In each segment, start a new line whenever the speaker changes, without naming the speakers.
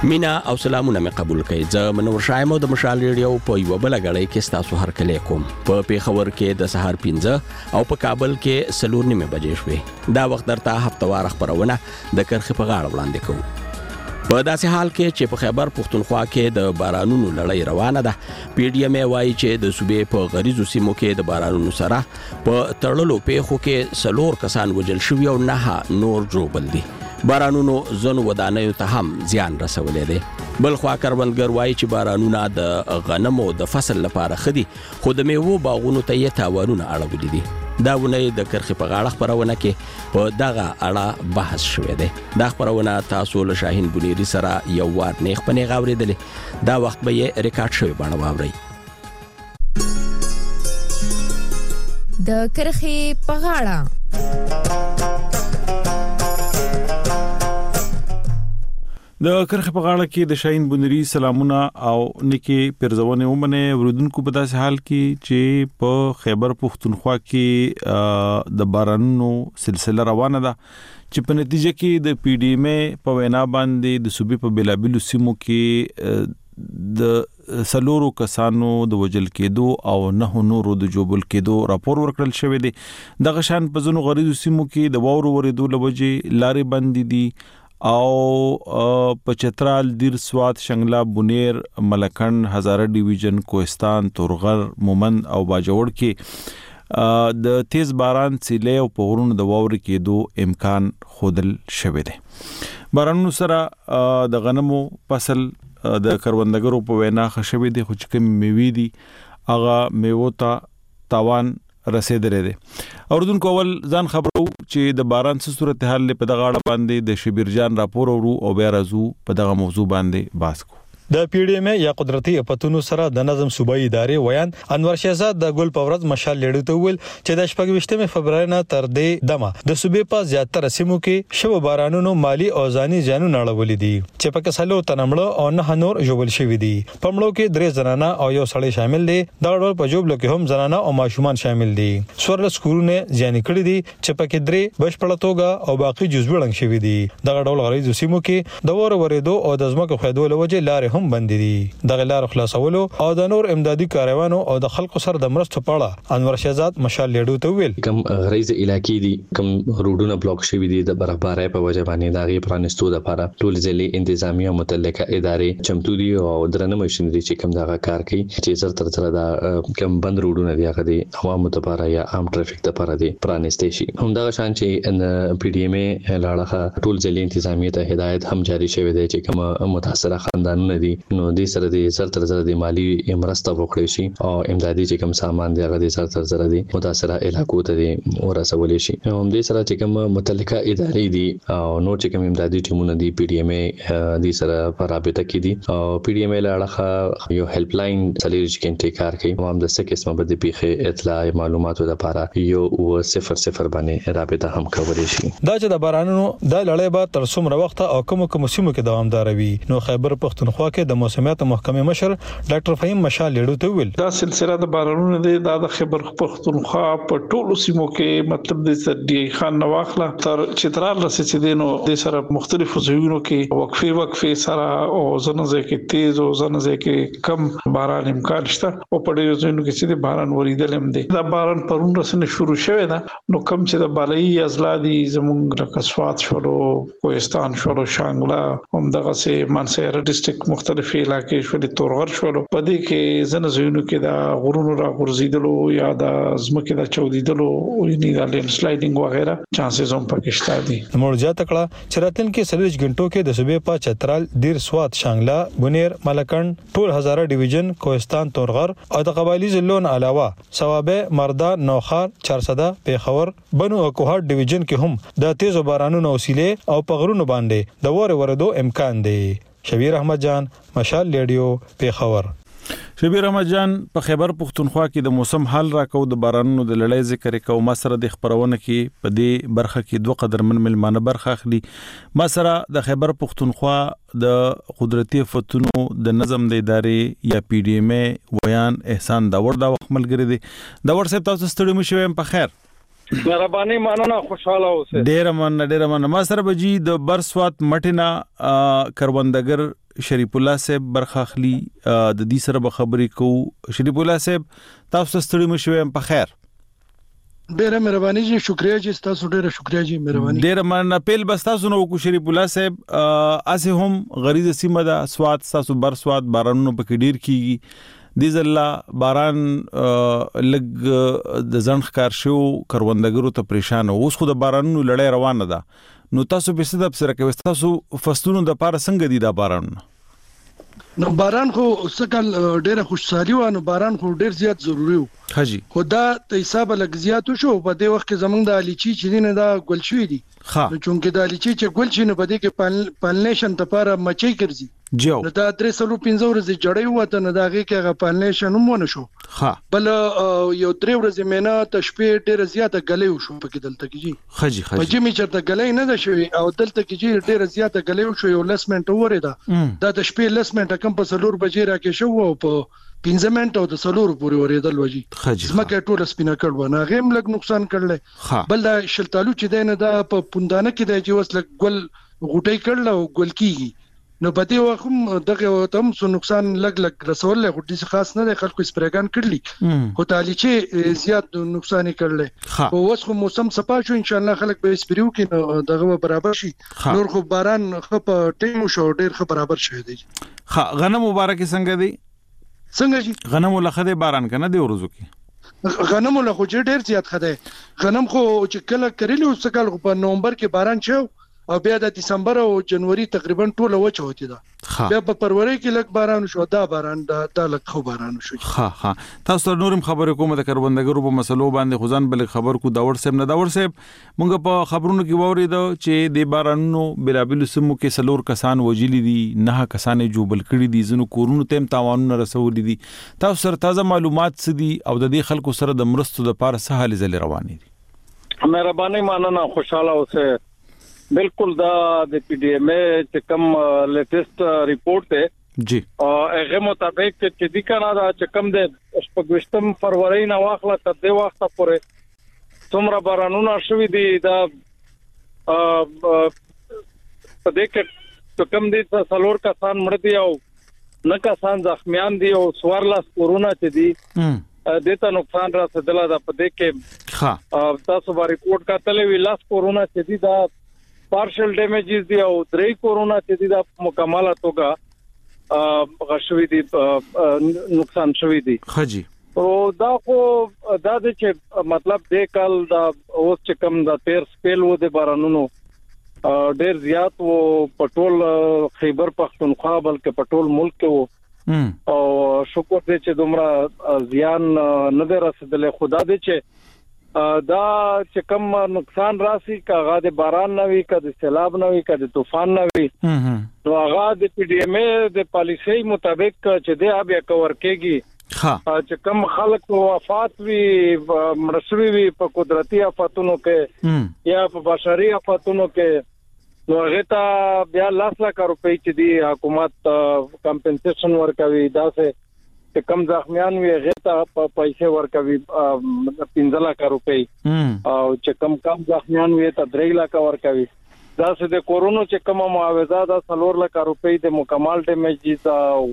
مینا او سلامونه مې قبول کړئ. زه منور شایم او د مشال ریډیو په یو بل غړی کې تاسو هر کله کوم. په پیښور کې د سهار 15 او په کابل کې 4:30 بجې شوې. دا وخت درته هفتوار خبرونه د کرخې په غاړه وړاندې کوو. په داسې حال کې چې په خیبر پښتونخوا کې د بارانونو لړۍ روانه ده، پی ډی ایم وايي چې د صوبې په غریزو سیمو کې د بارانونو سره په تړلو پیښو کې 4 کسان وژل شوي او 9 نور ژوبل دي. بارانونو زنو ودانیو ته هم زیان رسولې دي. بل خوا کروندګر وايي چې بارانونه د غنمو د فصل لپاره خدي، خو د میوو باغونو ته یې تاوانونه اړولي دي. دا ونه د کرخې په غاړه خبرونه کې په دغه اړه بحث شوی دی. دا خبرونه تاسو له شاهین بنيري سره یو وار نیغ په نیغ اورېدلې. دا وخت به یې ریکارډ شوی بڼه واورئ.
د کرخې په غاړه
د کرخې په غاړه کې د شاهین بنيري سلامونه او نیکی پرزونه ومنه ورودونکو په داسې حال کې چې په خیبر پښتونخوا کې د بارانونو سلسله روانه ده چې په نتیجه کې د پی ډی ایم په وینا باندې د صوبې په بلابلو سیمو کې د 4 کسانو د وجل کېدو او 9 نورو د جوبل کېدو راپور ورکړل شوی دی. دغه شان په ځینو غریزو سیمو کې د واورو ورېدو لوجې لارې بندې دي او په چترال، دیر سوات، شنگلا، بونیر، ملکند، هزاره ډیویژن، کوهستان، تورغر، مومند او باجوړ کې د تیز باران سیلې او په غرونو د واوري کېدو امکان خودل شوی دی. بارانونو سره د غنمو فصل د کروندګرو په وینا خښوي دي، خو چې کوم میوې دي هغه میوو ته تاوان رسیدلې دي. اوردونکو اول ځان خبرو چې د باران څه صورتحال په دغه اړه باندې د شبیر جان راپور ورو او بیا راځو په دغه موضوع باندې بحث کوو.
د پی ډی ایم یا قدرتي اپتونو سره د نظم صوبایي ادارې ویان انور شهزاد د ګل پورز مشال لیډو ته ویل چې د 28 فبراير نه تر دې دمه د صوبې په زیاتره سیمو کې شو بارانونو مالی او ځاني زیانونه اړولې دي چې په کسلو تنمړو او 9 نور جوړل شوی دي. په مړو کې 3 زنانه او یو سړی شامل دي. دا ډول په جوبلو کې هم زنانه او ماشومان شامل دي. سورل سکولونه ځاني کړی دي چې پکې 3 بشپړه توګه او باقي جزوي لنګ شوی دي. دا ډول غریزو سیمو کې د ور ورېدو او د ځمکو خېدو لوجه لارې هم بند دي. دغه لار خلاصولو او د نور امدادي کاروانو او د خلکو سره د مرستو په اړه انور شهزاد مشال لیډو ته ویل
کم غریز علاقې دي، کم روډونه بلاک شوي دي د برابرۍ په وجه باندې دغه پرانستو د لپاره ټول ځلې انتظامیه متعلقه ادارې چمتو دي او درنه ماشينري چې کم دغه کار کوي چې زر تر سره د کم بند روډونه دی هغه دي عوامو لپاره یا عام ټرافیک لپاره دي پرانستې شي. همدغه شان چې ان پی ډی ایم لاړه ټول ځلې انتظامیه ته هدایت هم جاری شوی دی چې کوم متاثره خاندانونه دي نو د سره د زر تر زره د مالی مرسته وکړي شي او امدادي چې کوم سامان دی هغه د زر تر زره د متاثره علاقو ته ورسول شي. هم د سره چې کوم متعلقه ادارې دي او نو چې کوم امدادي ټیمونه دي پی ډی ایم د سره په رابطه کې دي او پی ډی ایم لاړه یو هیلپ لاین سلیری چې کنټي کار کوي هم د څه قسمه بده پیخه اطلاع معلوماتو لپاره یو 00 باندې رابطه هم کولای شي.
دا چې د بارانونو د لړۍ به تر څومره وخت او کوم سیمو کې دوامدار وي. نو خیبر پښتونخوا کې د موسمیات محکمې مشر ډاکټر فهیم مشال لیډو ته ویل
دا سلسله د بارانونو د خیبر پښتونخوا په ټولو سیمو کې مطلب د سدي خان نواخله تر چترال رسیدنو د سره مختلفو ځایونو کې وقفه سره او زنځه کې تیز او زنځه کې کم باران امکان شته او په ډیرو ځایونو کې چې باران وریدل هم دي. دا باران پرون رسنه شروع شوه دا نو کم چې د بالای ازلادي زمونږ رکسوات شولو کوهستان شولو شانګلا هم دغه سه مانسهر ډیسټریکټ مختلف علاقې شولې تورغر شولو په دې کې زنځونو کې دا غرونو را غورځیدلو یا د زمکه د چودیدلو او نه د لینډ سلایډینګ وغیرہ چانسز هم پکې شته دي.
موړ تکړه چراتن کې 40 غنټو کې د صوبې په چترال، دیر سوات، شانګلا، بونیر، ملکند، ټول هزاره ډیویژن، کوهستان، تورغر او د قبایلی ضلعونو علاوه ثوابه، مردا، نوخار، چارسده، پیښور، بنو او کوهات ډیویژن کې هم د تیز بارانونو وسیله او پغرونو باندې د ور ورېدو امکان دی. شبیر احمد جان، مشال لیډیو، پیښور.
شبیر احمد جان په خیبر پښتونخوا کې د موسم حال راکو د بارانونو د لړۍ ذکر کوو. ما سره د خبرونه کې په دې برخه کې دوه قدرمن ملمانه برخه اخلي. ما سره د خیبر پښتونخوا د قدرتي فتونو د نظم د ادارې یا پی ډی ایم ویان احسان داور دا وخت ملګری دی. داور صاحب تاسو ستړي مشوي په خیر.
مهرباني مننه خوشاله اوسه
ډیر من ما سره بجی د برسوات مټینا کروندګر شریف الله صاحب برخاخلی د دې سره به خبرې کو شریف الله صاحب تاسو ستړي مشوي په خیر
ډیره مهرباني جی شکریا جی تاسو ډیره شکریا جی مهرباني
ډیره من پیل بس تاسو نو کو شریف الله صاحب اسه هم غریض سیمه دا سواد تاسو برسوات بارانونو په ډیر کیږي د زلا باران لګ د ځنخ کار شو کروندګرو ته پریشان اوس خو د بارانونو لړۍ روانه ده نو تاسو به څه د سره کوي تاسو فصلونو د پاره څنګه دي دا باران
نو باران خو سکل ډیره خوشحالي و نو باران خو ډیر زیات ضروری و
حاجی
خدا ته حساب لګ زیات شو په دې وخت کې زمونږ د الیچی چې نه دا ګل شوې دي نو چونکه د الیچی چې ګل شي نو په دې کې پالنیشن ته لپاره مچي ګرځي
جو
نو دا 315 ورځې جړې وته نو داږي کې غ پالنیشن هم ونه شو بل یو 3 ورځې مینه ته شپې ډیر زیاته غلې شو په کې دلته کې
خجی
په جمی چرته غلې نه ده شوی او دلته کې ډیر زیاته غلې شو یو لسمنټ وره دا د شپې لسمنټ کم په سلور بجې راکې شو او په 15 منټه د سلور پورې ورېدل وږي زمکه ټوله سپینه کړ ونه غیم لګ نقصان کړل بل دا شلتالو چې دینه دا په پوندانه کې د چې وس لګ ګل غټي کړل او ګل کیږي نو په دې وخت هم دغه تم سو نقصان لګ رسول له غټي خاص نه خلکو سپریګان کړلی خو تعالی چې زیات نقصان کړل او اوس خو موسم صفا شو ان شاء الله خلک به سپریو کې دغه برابر شي نور خو باران خپ ټیم شو ډیر خ برابر شوی دی
غنم مبارک څنګه دی
څنګه جی
غنم لخه باران کنه دی ورځو کې
غنم له خو ډیر زیات خده غنم خو چې کله کړلی او څکل په نومبر کې باران شو او بیا د دسمبر او جنوري تقریبا ټوله وچه وتی ده بیا په فروری کې لک باران شو دا باران د لک خو باران شو
تاسو نورم خبرې کوم د کروندګرو په مسلو باندې خزان بل خبر کو داور صاحب نه داور صاحب مونږ په خبرونو کې ووري دا چې د بارانونو بلابل سمو کې سلور کسان وجلی دي نه کسان جوبل کړي دي زنو کورونو تیم تاوانونه رسول دي تاسو سره تازه معلومات سدي او د دې خلکو سره د مرستو د پاره سهال زل رواني دي
مهرباني ماننه خوشاله اوسه بالکل دا د پی ډی ایم چې کوم لیټیسټ ریپورت ته
جی
هغه مطابق چې د کاناډا دا چې کوم د شپږم فروری نه واخله تر دې وخت پورې څومره بارانونه شوي دي دا په دې کې کوم دي څلور کسان مړ دي او نه کسان زخمیان دي او 14 کورونا چې دي دته نقصان رسیدل دا په دې کې تاسو باندې ریپورت کتلې وی لاس کورونا چې دي دا partial damages دي او 3 کورونا چې دي دا مکمله توګه غشوي دي نقصان شوي دي
خجی
او دا خو دا د چې مطلب د کال دا اوس چې کم دا 13 سپیل و د بارانونو ډیر زیات و پټول خیبر پختونخوا بلکې پټول ملک کې و او شکر دې چې دومره زیان نه در رسیدل خدا دې چې دا چې کوم نقصان راسي کاغه د باران نه وي کده سیلاب نه وي کده طوفان نه وي نو هغه د پی ډی ایم د پالیسي مطابق چې د بیا کور کېږي چې کوم خلک وفات وي مرسوي وي په قدرتي آفاتونو کې یا په بشري آفاتونو کې نو هغه ته بیا 1 لک روپۍ چې دی حکومت کمپنسیشن ورکوي دا څه چې کم زخمیان وي هغه ته پیسې ورکوي 15 لک روپۍ او چې کم زخمیان وي ته 3 لک ورکوي دا څه د کورونا چې کوم معاوضه دا 4 لک روپۍ د مکمل ډیمیجز او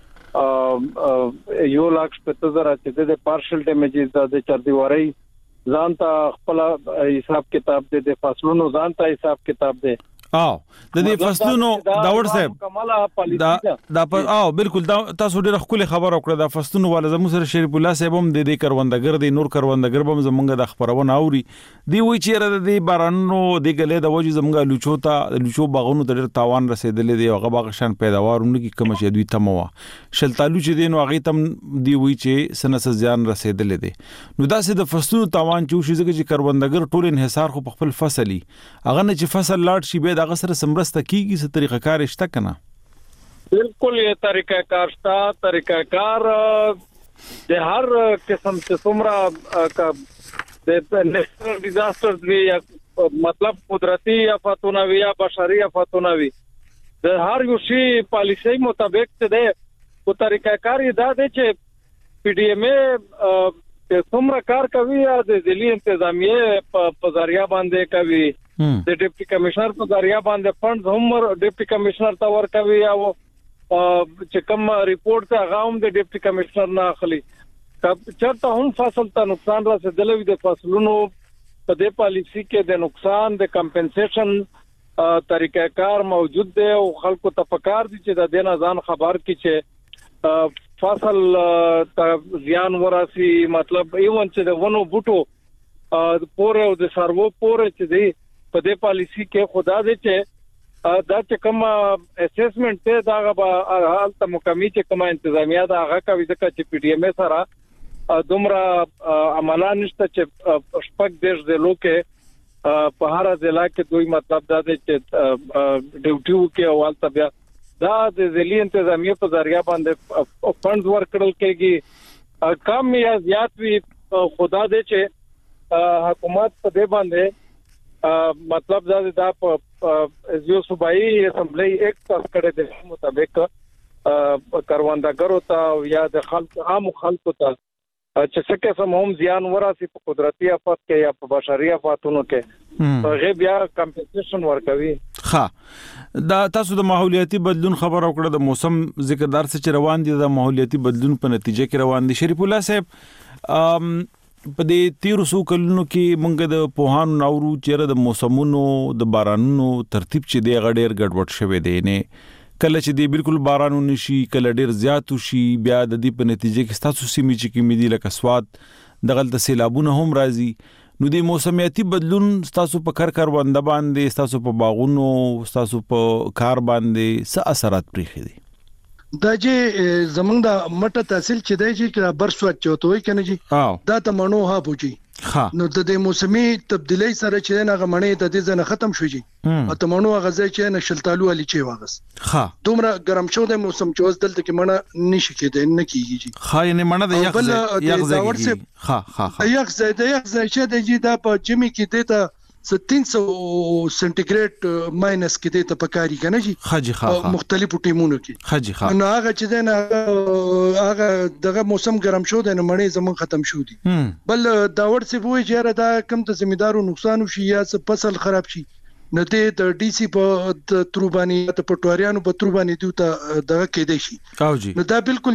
1 لک 70000 چې د پارشل ډیمیجز د چردیواري ځان ته خپل حساب کتاب د فصلونو ځان ته حساب کتاب دی
او د دې فصلونو داور صاحب دا او بالکل تاسو ډیره خپل خبر وکړه د فصلونو ول زمو سره شریف الله صاحب هم د دې کروندګر د نور کروندګر هم زمونږ د خبرونه اوري دی وی چې د دې بارانونو د غلې د وجه زمونږ لوچو باغونو ته ډیر تاوان رسیدلې دی هغه باغ شان پیداوارونه کې کم شه دوی تموا شلتالو چې دین هغه تم دی وی چې سنس زیان رسیدلې دی نو دا سه د فصلونو تاوان چې کروندګر ټول انحصار خو په خپل فصلي هغه نه چې فصل لاړ شي به دغه سره سمرسته کیږي څه طریقه کار شته کنه
بالکل یې طریقه کار شته طریقه کار د هر قسم څه څومره د نیشنل ډیزاسترز وی مطلب قدرتي آفاتونه وی یا بشري آفاتونه وی د هر یو شی پالیسي مطابق څه ده او طریقه کار یې دا دی چې پی ډی ایم چې څومره کار کوي یا د ځلي انتظامیه په ذریعہ باندې کوي د ډیپټي کمشنر په ذریعہ باندې فند هم ډیپټي کمشنر ته ورکوي او چې کوم ریپورت ته غاوم د ډیپټي کمشنر نه اخلي چرته هم فصل ته نقصان رسیدلی د فصلونو په دې پالیسی کې د نقصان د کمپنسیشن طریقہ کار موجود دی او خلکو ته پکار دي چې د دې ځان خبر کی چې فصل ته زیان وراسي مطلب ایون چې د ونو بوټو پوره او د سرو پوره چې دی په دې پالیسی کې خدا دې چې دا چې کوم اسسمنت ته دا حالت مکمل چې کوم انتظامیه دا هغه کوي چې پی ډی ایم سره دومره عملان نشته چې شپږ دیش د لوکه په هر ضلع کې دوی مطلب دا دې چې ډیوټیو کې اول بیا دا د ځلي انتظامیه په ذریعہ باندې فند ورکړل کېږي کم یا زیات وی خدا دې چې حکومت په دې باندې مطلب دا په یو صوبایي اسمبلی ایکټ پاس کړی د مطابق کاروندګرو ته یا د عام خلکو ته چې څه قسم هم زیان وراسي په قدرتي آفات کې یا په بشري آفاتونو کې هغه بیا کمپنسیشن ورکوي.
ها دا تاسو د ماحولیاتي بدلون خبر او کړه د موسم ذکردار څخه روان دي د ماحولیاتي بدلون په نتیجه کې روان دي. شریف الله صاحب په دې 1300 کلونو کې مونږ د پوهانو ناورو چیرې د موسمونو د بارانونو ترتیب چې دی غډیر ګډوډ شوی دی نه کله چې دی بالکل باران ونشي کله ډیر زیات شي بیا د دې په نتیجه کې ستاسو سیمې چې کې مدي لکه سواد دغه د سیلابونه هم راځي نو د موسمیاتي بدلون ستاسو په کروند باندې ستاسو په باغونو ستاسو په کار باندې څه اثرات پرېخي دي
دا چې زمونږ د مټه تحصیل چې دی چې برسوات چوتوي کنه جی دا ته مڼو ها پوجي نو د موسمي تبدیلی سره چې نه غمنې د دې ځنه ختم شوږي او ته مڼو غزا چې نه شلتالو علي چې واغس دومره ګرم شو د موسم چې اوس دلته کې مڼه نشي کېدای نه کیږي
خاینه مڼه د یخ
یخ چې د جی دا په جمی کې دیتا 300 سنټیګریډ ماینس کې د تپکاری کنه جی مختلفو ټیمونو کې نو هغه چې دنه هغه دغه موسم ګرم شو د مړې زمون ختم شو دي بل دا ورڅ وای چې دا کم ته ځمېدارو نقصان شي یا فصل خراب شي نو د ډي سي په تروبانی ته پټوریانو په تروبانی دوته دغه کې دی شي نو دا بالکل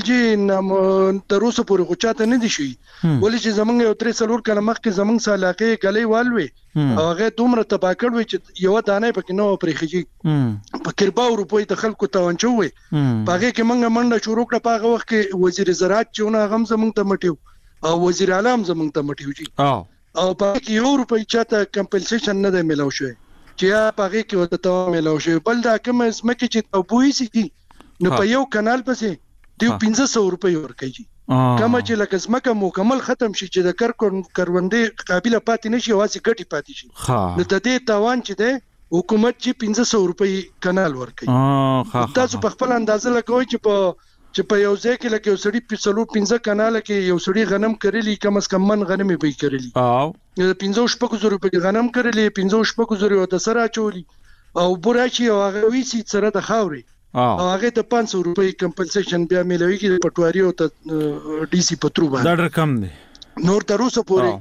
چې تر اوسه پورې غوچاته نه دي شي ولې چې زمونږ یو 3 کله مخکې زمونږ سالاقې غلې والوي هغه دومره تبا کړوي چې یو دانه پکې نو پرېخږي په کرباو روپۍ د خلکو توانچوي پاګه کې منګه منډه شروع کړه پاګه وخت کې وزیر زراعت چونه غم زمونږ ته مټیو او وزیر اعلی زمونږ ته مټیو جی او پاګه کې یو روپۍ چاته کمپنسیشن نه دی ملو شوی چې پاګه کې وته ته ملو شوی بل دا کوم اسمکه چې توبوي سي نو په یو کانال پسې دیو 1500 روپۍ ورکړي کما چې لکه سمکه مکمل ختم شي چې د کروندې قابلیت پاتې نشي واسي ګټي پاتې شي نو د دې توان چې ده حکومت چې 1500 روپۍ کانال ورکړي تاسو په خپل اندازه لکوي چې په یو ځای کې لکه یو سړی په 15 کانال کې یو سړی غنم کړلی کم از کم من غنمې به کړلی 15 روپۍ غنم کړلی 15 روپۍ د سره چولی او براشي او هغه ویسي سره د خاوري هغه ته 500 روپۍ کمپنسیشن بیا ملويږي پټواری او ته ډي سي پترو باندې
دا رقم دی
نور تر اوسه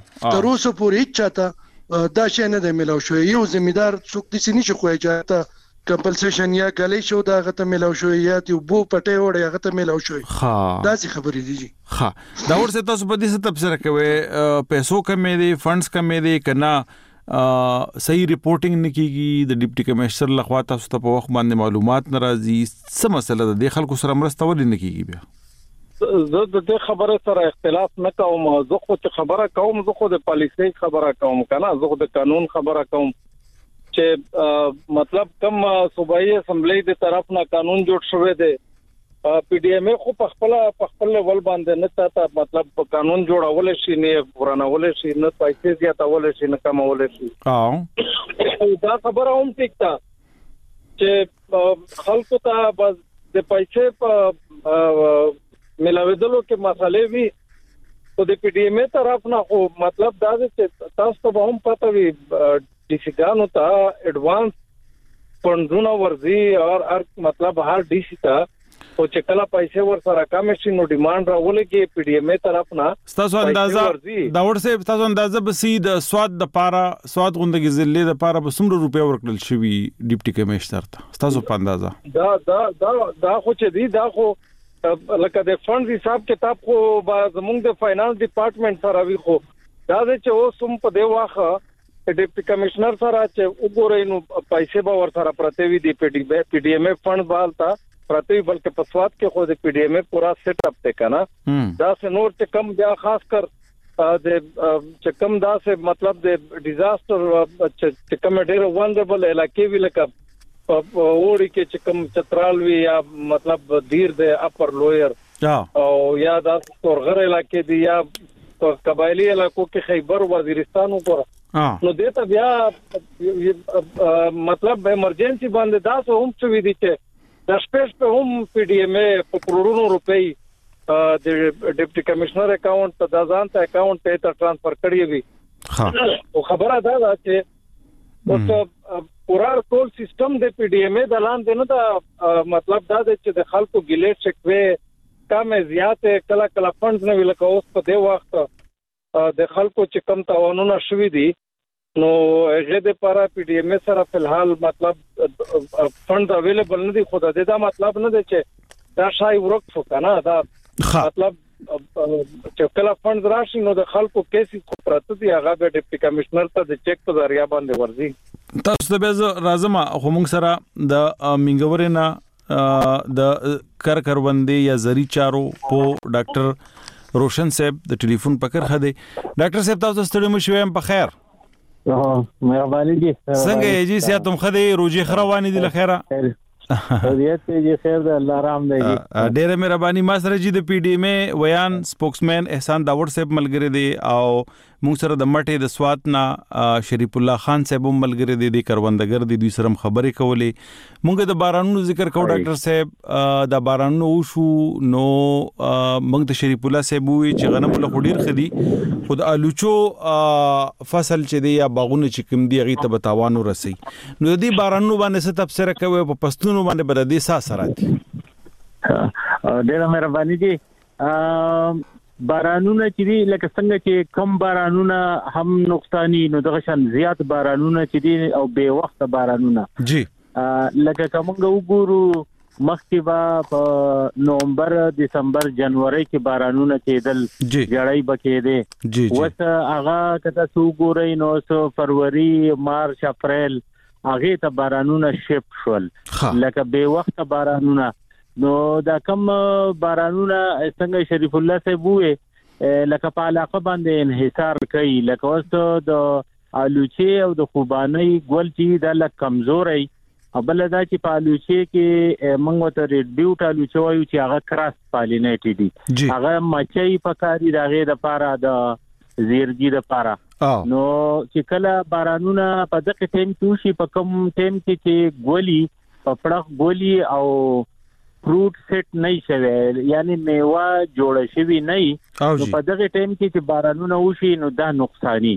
پورې چاته دا شي نه دی ملو شو یو زمیدار څوک دي نشي خوای چاته کمپنسیشن یا غلې شو دا غته ملو شو یا ته بو پټه وړه غته ملو شو دا څه خبرې دي جی
دا ورته تاسو په دې څه تبصره کوي پیسو کمې دي فندز کمې دي کنا صحیح ریپورټینګ نکېږي د ډیپټي کمشنر لخوا تاسو ته په وخت باندې معلومات ناراضي څه مسله ده د خلکو سره مرسته ولې نکېږي بیا
زه د دې خبره سره اختلاف نه کوم زه خو چې خبره کوم زه خو د پالیسي خبره کوم کنه زه خو د قانون خبره کوم چې مطلب کوم صوبایي اسمبلی د طرف نه قانون جوړ شوی دی پی ډی ایم خو په خپل ول باندې نه تا مطلب قانون جوړول شي نه ورانول شي نه پیسې زیاتول شي نه کمول شي دا خبره هم ټیک ده چې خلکو ته بس د پیسې په ملاویدلو کې مسالې وي او د پی ډی ایم طرف نه خو مطلب دا چې تاسو ته هم پته وي ډي سي ګانو ته ایڈوانس فندونه ورزي او مطلب هر ډي سي ته او چې کله پیسې ور سره کم شي نو ډیماند راولې کې پی ډی ایم ای طرف نه
تاسو اندازه دا ورسه تاسو اندازه بسې د سواد د پاره سواد غونډه ضلع د پاره به څومره روپیا ورکړل شوی ډیپټي کمشنر ته تاسو په اندازه
دا خو چې دی دا خو لکه د فند حساب کتاب خو زموږ د فاینانس ډپارټمنټ سره وی خو دا چې اوس هم په دی واخه ډیپټي کمشنر سره چې وګورئ نو پیسې به ور سره پرته وي د پی ډی ایم ای فند بالتا پرته بلکې په سواد کې خو د پی ډی ایم ای پورا سیټ اپ ته کنه دا سه نور چې کم بیا خاص کر د چې کم دا سه مطلب د ډیزاستر چې کم ډېر وندبل علاقې وی لکه وړي کې چې کم چترال وی یا مطلب دیر د اپر لویر او یا د تورغر علاقې دی یا قبایلی علاقو کې خیبر وزیرستان وګوره نو دته بیا مطلب ایمرجنسي باندې دا سه هم څه وی دي چې د سپیس په هم پی ډی ایم ای په کروڑونو روپۍ د ډیپټي کمشنر اکاونټ ته د ځان ته اکاونټ ته ټرانسفر کړی وي او خبره دا ده چې اوس پورا ټول سیستم د پی ډی ایم ای د لاندې نه دا مطلب دا ده چې د خلکو ګلیټ شکوي کم زیات کله کله فندز نه ویل کوس په دی وخت د خلکو چې کم تاوانونه شوي دي نو هغه د پارا پی ډی ایم ای سره فلحال مطلب فند اویلیبل نه دي خو دا مطلب نه دی چې دا شای ورک شو کنه دا مطلب چې کله فند راشي نو د خلکو کیسې خو پراته دي هغه د ډیپټي کمشنر ته د چیک په ذریعہ باندې ورځي
تاسو ته به راځم خو موږ سره د منګورنا د کروندې یا زری چارو په ډاکټر روشن صاحب د ټلیفون پکر خده ډاکټر صاحب تاسو ستړي مو شوم په خیر
مهرباني دي
څنګه یې جی سیاتم خدي روزي خروانی دي لخيره
خیریت دی خیر ده الله رحم دی
ډېر مهرباني ما سره جی د پی ډی ایم ای ویان سپوکسمن احسان داوود صاحب ملګری دی او موږ سره د مټې د سوات نه شریف الله خان صاحب ملګری دی د کروندګر دی دوی سره خبرې کولې موږ د بارانونو ذکر کوو ډاکټر صاحب د بارانونو شو نو موږ د شریف الله صاحب وی چې غنم له خډیر خدي خود الوچو فصل چې دی یا باغونه چې کوم دی غي ته بتاوانو رسي نو د دې بارانونو باندې څه تفسیر کوي په پښتون باندې بر دې ساسراتي
ډېر مهرباني دي بارانونه چې دي لکه څنګه چې کم بارانونه هم نقصانی نو دغه شان زیات بارانونه چې دي او به وخت بارانونه
جی
لکه کومه وګورو مخکې با په نومبر دسمبر جنوري کې بارانونه کېدل جړای بکې دي وس هغه کته سو ګورې نو سو فروری مارچ اپریل هغه ته بارانونه شپ شول لکه به وخت بارانونه نو دا کم بارانونه څنګه شریف الله صاحب وې لکه په علاقه باندې انحصار کوي لکه اوس د الوچي او د خوباني ګول چې د لک کمزوري بل دا چې په الوچي کې موږ ته ریډیوټ الوچي وایو چې هغه کراس پالینیټ دي هغه مچي پکاري دغه د پاره د زیرګي د پاره نو چې کله بارانونه په دغه ټیم کې شي په کوم ټیم کې چې ګولي په پړق ګولي او فروټ سیټ نه شوي یعنی میوه جوړه شوی نه نو په دغه ټیم کې چې بارانونه وشي نو دا نقصانی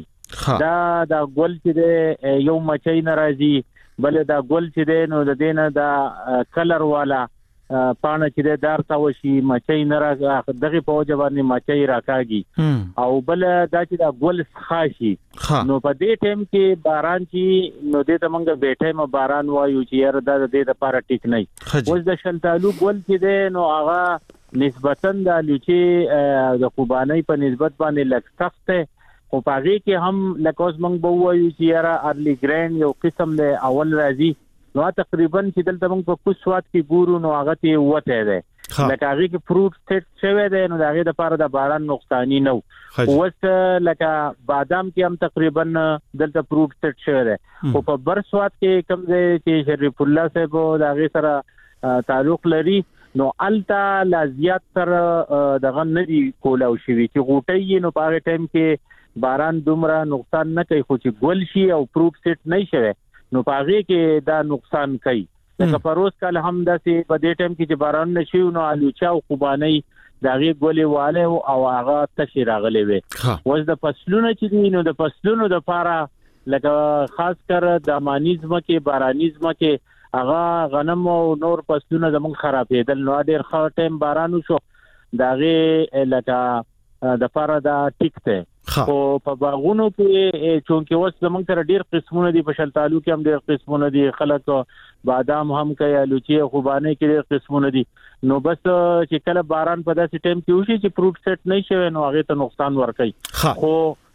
دا ګول چې یو مچي ناراضي بل دا ګول چې دی نو د دینه دا کلر والا پانه چې دار تا وشي مچي ناراضه دغه په وجه مچي راکاږي او بل دا چې دا ګول خاصي نو په دې ټیم کې باران چې نو دې ته مونږ بیٹه ما باران وایو چې یاره دا د دې لپاره ټیک نه اوس د شلتالو ګول چې دی نو هغه نسبتاً د لوچي د خوباني په نسبت باندې لږ سخت خو پاره کې هم لکه اوس مونږ به وایو چې یاره ارلی ګرین یو قسم له اول راځي نو تقریبا چې دلته موږ په کوم سواد کې ګورو نو هغه ته وته ده لکه هغه کې فروټ سیټ شوی دی نو هغه د پاره د باران نقصانی نه اوس لکه بادام کې هم تقریبا دلته فروټ سیټ شوی دی او په بر سواد کې کوم چې شریف الله صاحب د هغه سره تعلق لري نو التا لازیات سره دغه ندي کولاو شي چې غوټي نو په هغه ټیم کې باران دومره نقصان نه کوي خو چې ګل شي او فروټ سیټ نه شي نو پاغي کې دا نقصان کوي لکه پروس کله هم داسې په دې ټیم کې چې باران نشي نو الوچا او خوباني داغه ګولې واله او هغه تشی راغلي وي اوس د فصلونو چې دي نو د فصلونو د پاره لکه خاص کر د مانیزم کې بارانیزم کې هغه غنم او نور فصلونه زموږ خرابېدل. نو ډېر ښه ټایم باران وشو داغه لکه د پاره دا ټیک ته خو په باغونو کې چونکه وس زمونږ سره ډیر قسمونه دي، په شلتالو کې هم ډیر قسمونه دي، خلک بادام هم کوي، لوچي خوبانه کې ډیر قسمونه دي. نو بس چې کله باران په داسې ټایم کې وشي چې فروټ سیټ نه شي نو هغه ته نقصان ورکړي. خو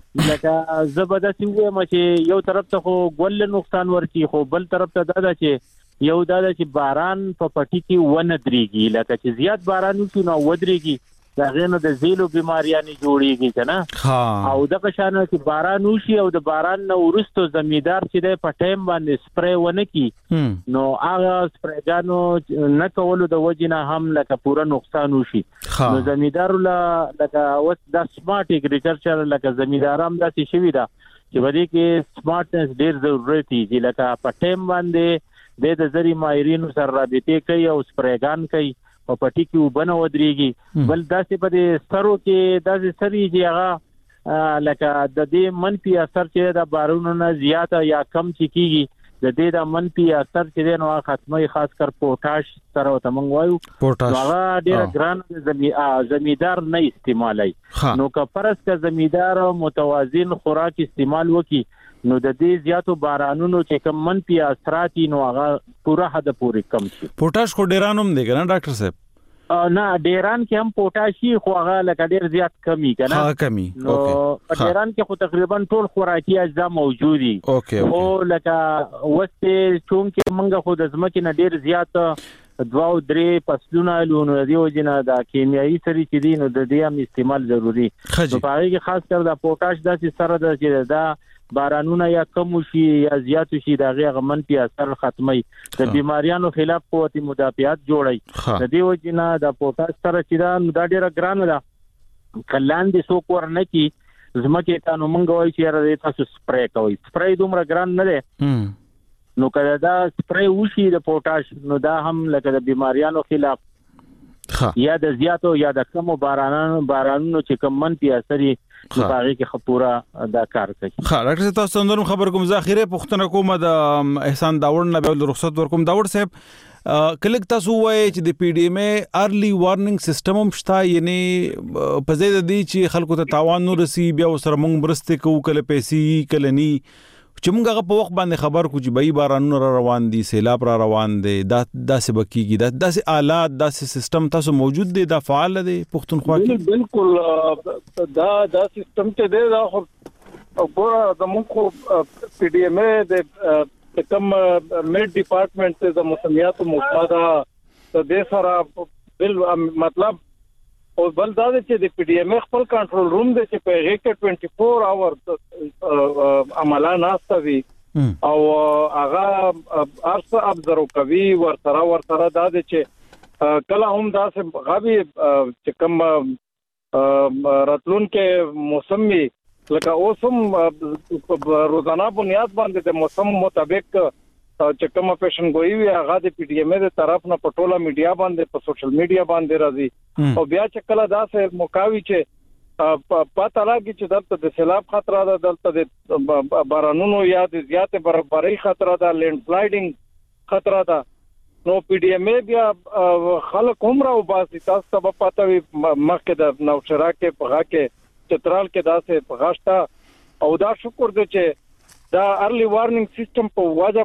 لکه زبردستي وایم چې یو طرف ته خو ګل نقصان ورکړي، خو بل طرف ته دا چې یو دا چې باران په پټي کې ونه دريږي، لکه چې زیات باران وشي نو ودرېږي دا غنو د زیلو بیماریاں جوړیږي کنه. او د قشانه چې باران وشي او د باران نو ورستو زمیدار چې د پټیم باندې سپری ونه کی نو هغه سپریګانو نه کولو د وجنه هم لکه پورا نقصان وشي. نو زمیدار لکه وس د سمارټ اګریکلچر لکه زمیدارام داسې شوی دا چې ودی کې سمارټنس ډیر ضرورت دی چې لکه پټیم باندې د زری ماهرینو سره رابطه کوي او سپریګان کوي په پټي کې وبنه ودرېږي. بل داسې په دې سترو کې داسې سری چې هغه لکه د دې منفي اثر چې د بارونو نه زیات یا کم کیږي د دې د منفي اثر چې نو ختمي خاص کر پوتاش سره ته مونږ وایو هغه ډېر ګران زمیدار نه استعمالي. نو که فرض کا زمیدار متوازن خوراک استعمال وکي نو د دې زیاتو بارانونو چې کم منفي اثرات نو هغه پورا حد پورې کم شي.
پوتاش کو ډیرانوم دی کنه ډاکټر صاحب؟
نه ډیران کې هم پوتاشي خو هغه لکه ډیر زیات کمی کنه.
کمی
نو ډیران کې خو تقریبا ټول خوراکي اجزا موجودي. او لکه وسته چونکه منګه خو د ځمکې نه ډیر زیات دوا او درې فصلونه لونو دی او جنا د کیمیاوي سری چې دي نو د دې هم استعمال ضروری. نو په هغه کې خاص کر د پوتاش د سره د چې دا بارانونه یا کم شي یا زیات شي دا غي منفي اثر ختمي د بیماریانو خلاف قوت مدافعت جوړي. د دې وجنه د پوتاش سره چې دا ډیره ګران ده کلان دي سو کور نه کی زمکه ته نو مونږ وایي چې تاسو سپری کوي. سپری دومره ګران نه ده نو کله دا سپری وشي د پوتاش نو دا هم لکه د بیماریانو خلاف یا د زیاتو یا د کمو بارانونو چې کم منفي اثر باغی کې خپورا دا کار کوي.
ډاکټر صاحب تاسو نن خبر کوم ذخیره پښتنه کوم د احسان داوړ نه به رخصت ورکوم. داوړ صاحب کله تاسو وایي چې د پی ډی ایم ارلی وارنینګ سیستم هم شته، یعنی په ځای د دې چې خلکو ته تاوان ورسي بیا سره موږ مرسته کوو کله پیسې کله ني چې موږ هغه په وخت باندې خبر کو چې بای بارانونه را روان دي سیلاب را روان دي دا سبکیږي دا آلات دا سیستم تاسو موجود دي دا فعال دي پښتونخوا کې؟
بالکل دا سیستم ته دی دا پورا د موږ پی ډی ایم د کم میډ ډپارټمنټ د موسمیات مقاده د دې سره بل مطلب او بل دا چې د پی ډی ایم خپل کنټرول روم دی چې په هغه کې 24 اور عملان ناستوي او هغه ارسه ابزرو کوي ورسره دا چې کله هم دا چې غوي چې کوم راتلون کې موسمي لکه اوسم روزانه بنیاد باندې د موسم مطابق چې کوم پیشن ګوئی وی هغه د پی ډی ایم د طرف نه پټولا میډیا باندې په سوشل میډیا باندې راځي او بیا چې کله دا سه مقاوي چې پته لاګي چې دلته د سیلاب خطر ده، دلته د بارانونو یا د زیات برفباری خطر ده، لینډ سلایډینګ خطر ده، نو پی ډی ایم بیا خلک عمره او باسي تاسو ته پته وي مخکې د نوشرا کې په غاکه چترال کې دا سه په غاشتا او دا شکر دې چې دا ارلی وارنینګ سیستم په واجب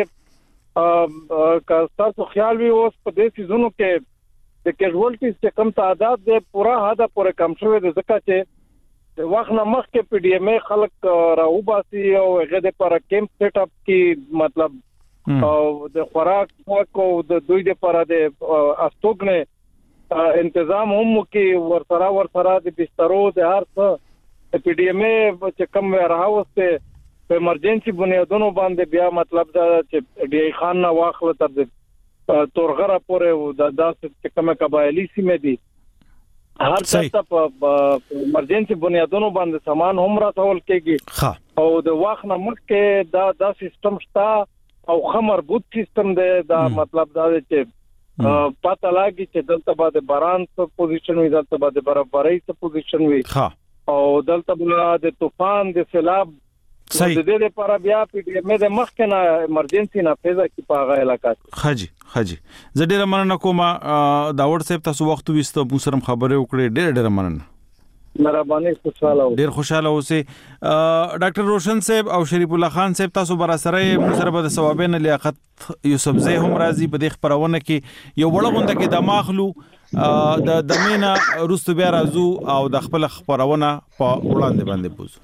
باندې کا تاسو خیال وي اوس په دې سيزونو کې د کیژوالټیز چې کم تعداد د پورا حدا پورې کم شوی د زکه چې د وخت نه مخکې پی ډی ایم خلک راوباسي او هغه د پر کیمپ سیټ اپ کې مطلب او د خوراک او د دوی د پر د استوګنه تنظیم هم کې ورسره د بسترو د هر څه پی ډی ایم چې کم راوسته په ایمرجنسي بنیادونو باندې بیا مطلب دا چې ډی خان نه واخله تر تورغره پورې د داسې کومه قبایلی سیمه دي هر څه په ایمرجنسي بنیادونو باندې سامان هم راټول کېږي او د واخ نه مخکې دا سیستم شته او مربوط سیستم دی دا مطلب دا چې پته لاګي چې دلته باندې باران څه پوزیشن وي، دلته باندې برابرۍ څه پوزیشن وي او دلته د طوفان د سیلاب د دې لپاره بیا پی ډی ایم د مخکنه ایمرجنسي نافذه کی پاغه علاقہ
خاجي زه ډیر مننه کوم داوود صاحب تاسو وخت وستو مو سره خبرې وکړې ډیر مننه
مهرباني
ډیر خوشاله اوسئ ډاکټر روشن صاحب او شریف الله خان صاحب تاسو برا سره مو سره به ثوابین لیاقت یوسف زئی هم راضي په دې خبرونه کې یو وړه غونډه کې د ماخلو د دمینا روستو بیا راځو او د خپل خبرونه په وړاندې باندې بوزو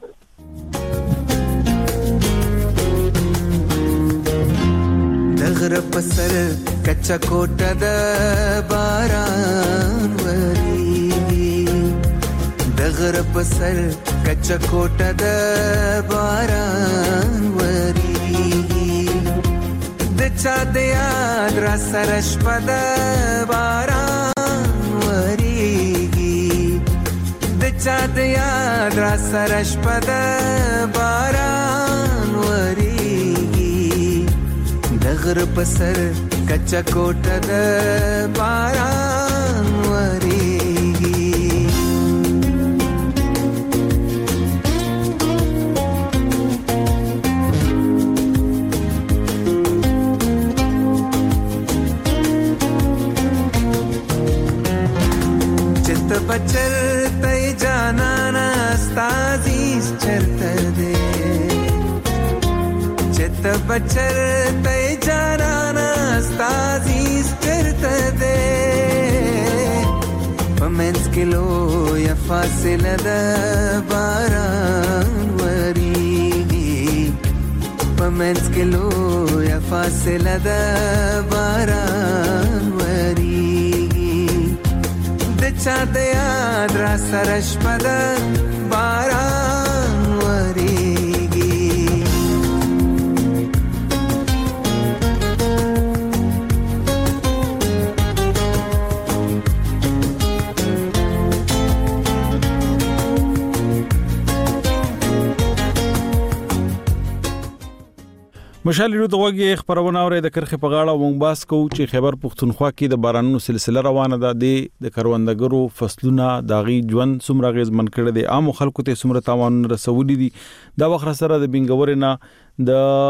دغره پسر کچا کوټه د باران وری دغره پسر کچا کوټه د باران وری د چا د یاد را سره شپه د باران وری د چا د یاد را سره شپه د باران وری دغر پسر کچا کوټه د باران وریږي چت بچر ته جانانا استازیس چرته دے چت بچر ته جانانا استازیس چرته دے پمنس کلو یا فاصله د باران وریږي پمنس کلو یا فاصله د باران وریږي د چا د یاد را سره شپه د باران وریږي
مشال ریو دغه خبرونه اوري د کرخه په غاړه مونږ باس کوو چې خیبر پختونخوا کې د بارانونو سلسله روانه ده د کروندګرو فصلونه داغي ژوند سمره غیزمن کړي دي عام خلکو ته سمره تاوان رسولي دي دا وخت سره د بنګورنا د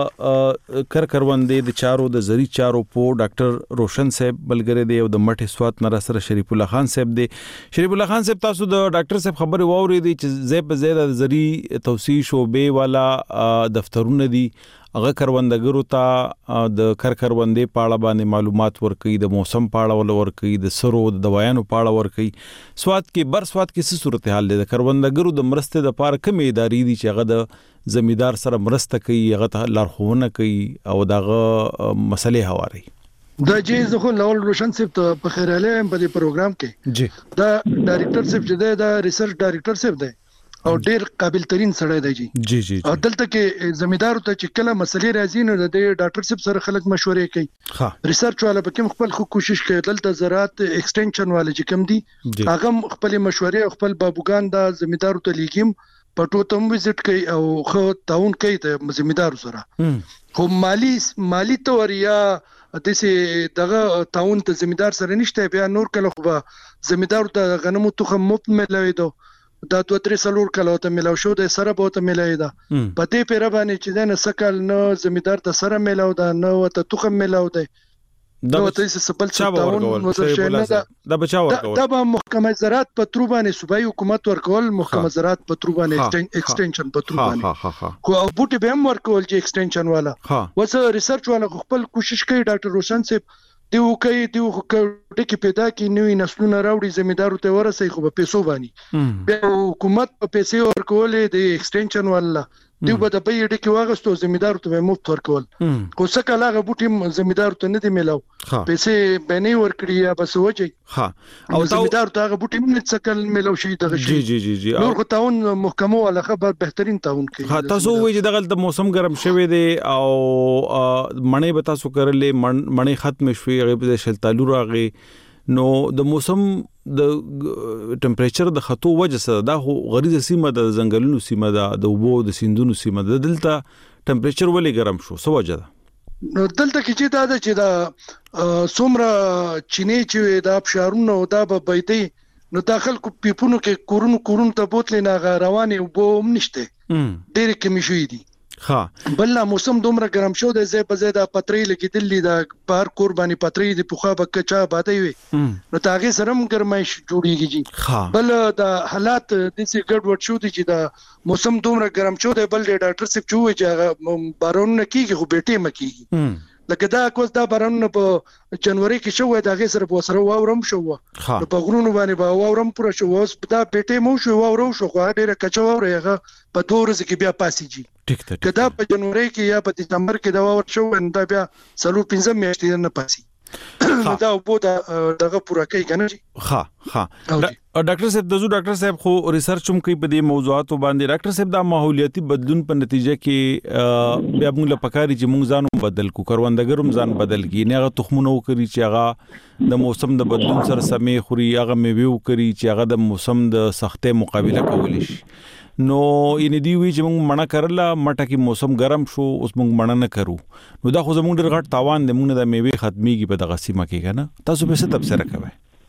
کروندې د چارو د زری چارو په ډاکټر روشن صاحب بلګری دی او د مټه سوات نر سره شریف الله خان صاحب دی شریف الله خان صاحب تاسو د ډاکټر صاحب خبري ووري دي چې زیب زیاده زری توسیع شوبې والا دفترونه دي هغه کروندګرو ته د کروندې پاړه باندې معلومات ورکړي د موسم پاړه ورکړي د سرو د دوايانو پاړه ورکړي سواد کې څه صورتحال ده د کروندګرو د مرسته د پاره کومې ادارې دي چې هغه د زمیدار سره مرسته کوي هغه ته لارښوونه کوي او دغه مسلې هواري
دا چې زه خو لول روشن صاحب ته په خیراله په دې پروګرام کې
جی
دا ډایریکټر صاحب چې دا ریسرچ ډایریکټر صاحب دی او ډیر قابل ترين سړی دی
جی
او دلته کې زمیدار ته چې کله مسلې راځي نو د ډاکټر صاحب سره خلک مشورې کوي ریسرچ والا به کوم خپل کوشش کوي دلته زراعت ایکسټنشن والا چې کوم دي هغه خپل مشورې خپل بابوګان د زمیدار ته لیکم پټو ته وزټ کوي او خو تعاون کوي د زمیدار سره خو مالی توریا دسه دغه تعاون ته زمیدار سره نشته بیا نور کله خو زمیدار ته غنمو تخم مفت ملوي دو دا 2-3 سلور کله ته ملاو شو د سره به ته ملای دا په دې پیر باندې چې د سکل نو زمیدار ته سره ملاو دا نو ته تخم ملاو دی دا ته سپل چاون مزرشنه
دا بچاو ورکول
دا به محکمه زراعت په تروبانه صوبایي حکومت ورکول محکمه زراعت په تروبانه ایکسټنشن په تروبانه خو او بوټي به هم ورکول چې ایکسټنشن والا وسه ریسرچ والا خپل کوشش کوي ډاکټر روشن صاحب دیو کې پیدا کی نوې نسلونه راوړي زمیدارو ته ورسې خو په پیسو باندې بیا حکومت په پیسې ورکولې د ایکسټنشن والا دیو به د پیډ کې واغستو زمیدارو ته مفت ورکول خو څه کله غو بوټي زمیدارو ته نه دی ملاو پیسې بنې ورکړي یا بس وځي او زمیدارو ته غو بوټي نه څه کله ملاو شي دغه شي
جی
نور خو تعاون محکمه ولا خبر بهترین تعاون کوي
تاسو وایي چې دغه موسم ګرم شوی دی او مڼې به تاسو کړلې مڼې ختم شوي هغه په شلتالو راغی نو د موسم د ټمپریچر د خطو وجه سره دا غریزه سیمه د ځنګلونو سیمه د وبو د سیندونو سیمه د دلته ټمپریچر ولې ګرم شو څه وجه ده
نو دلته کې چې دا څومره چینه چې دا بشارونه دا به بيدي نو داخل کو پیپونو کې کورونو ته بوتل نه رواني وبو هم نشته ډېر کمی شوې دي
ها
بل موسم دومره ګرم شو د زې په زې د پتري لګیدلې د بهر قرباني پتري د پوخا بکچا باندې وي نو تاغه سرم ګرمایش جوړیږي بل د حالات د سې ګډوډ شو دي چې د موسم دومره ګرم شو د بل ډاکټر صاحب چوي چې بارون نه کیږي خو بیٹه مکیږي لکه دا کوس دا باران په جنوري کې شو دا غي سره په سره واورم شو په غرونو باندې با واورم پر شو اوس دا پټه مو شو واورو شو خو ډیره کچو واورېغه په 2 ورځې کې بیا پاسيږي
ټیک ته
کدا په جنوري کې یا په دسمبر کې دا واور شو دا بیا سلو 15 میاشتې نه پاسي دا په دغه پوره کوي کنه
ډاکټر صاحب ډاکټر صاحب خو ریسرچ هم کوي په دې موضوعاتو باندې ډاکټر صاحب دا ماحولیاتي بدلون په نتیجه کې بیا موږ له پکاري چې موږ ځانو بدل کو کروندګرم ځان بدل کی نه هغه تخمونه وکړي چې هغه د موسم د بدلون سره سمې خوري هغه میوه وکړي چې هغه د موسم د سختۍ مقابله کولی شي نو ان دی وی چې موږ مڼه کړلا مټه کې موسم ګرم شو اوس موږ مڼه نه کرو نو دا خو زموږ ډېر غټ تاوان دی موږ د میوه ختميږي په دغه سیمه کې کنه تاسو به څه تبصره کوئ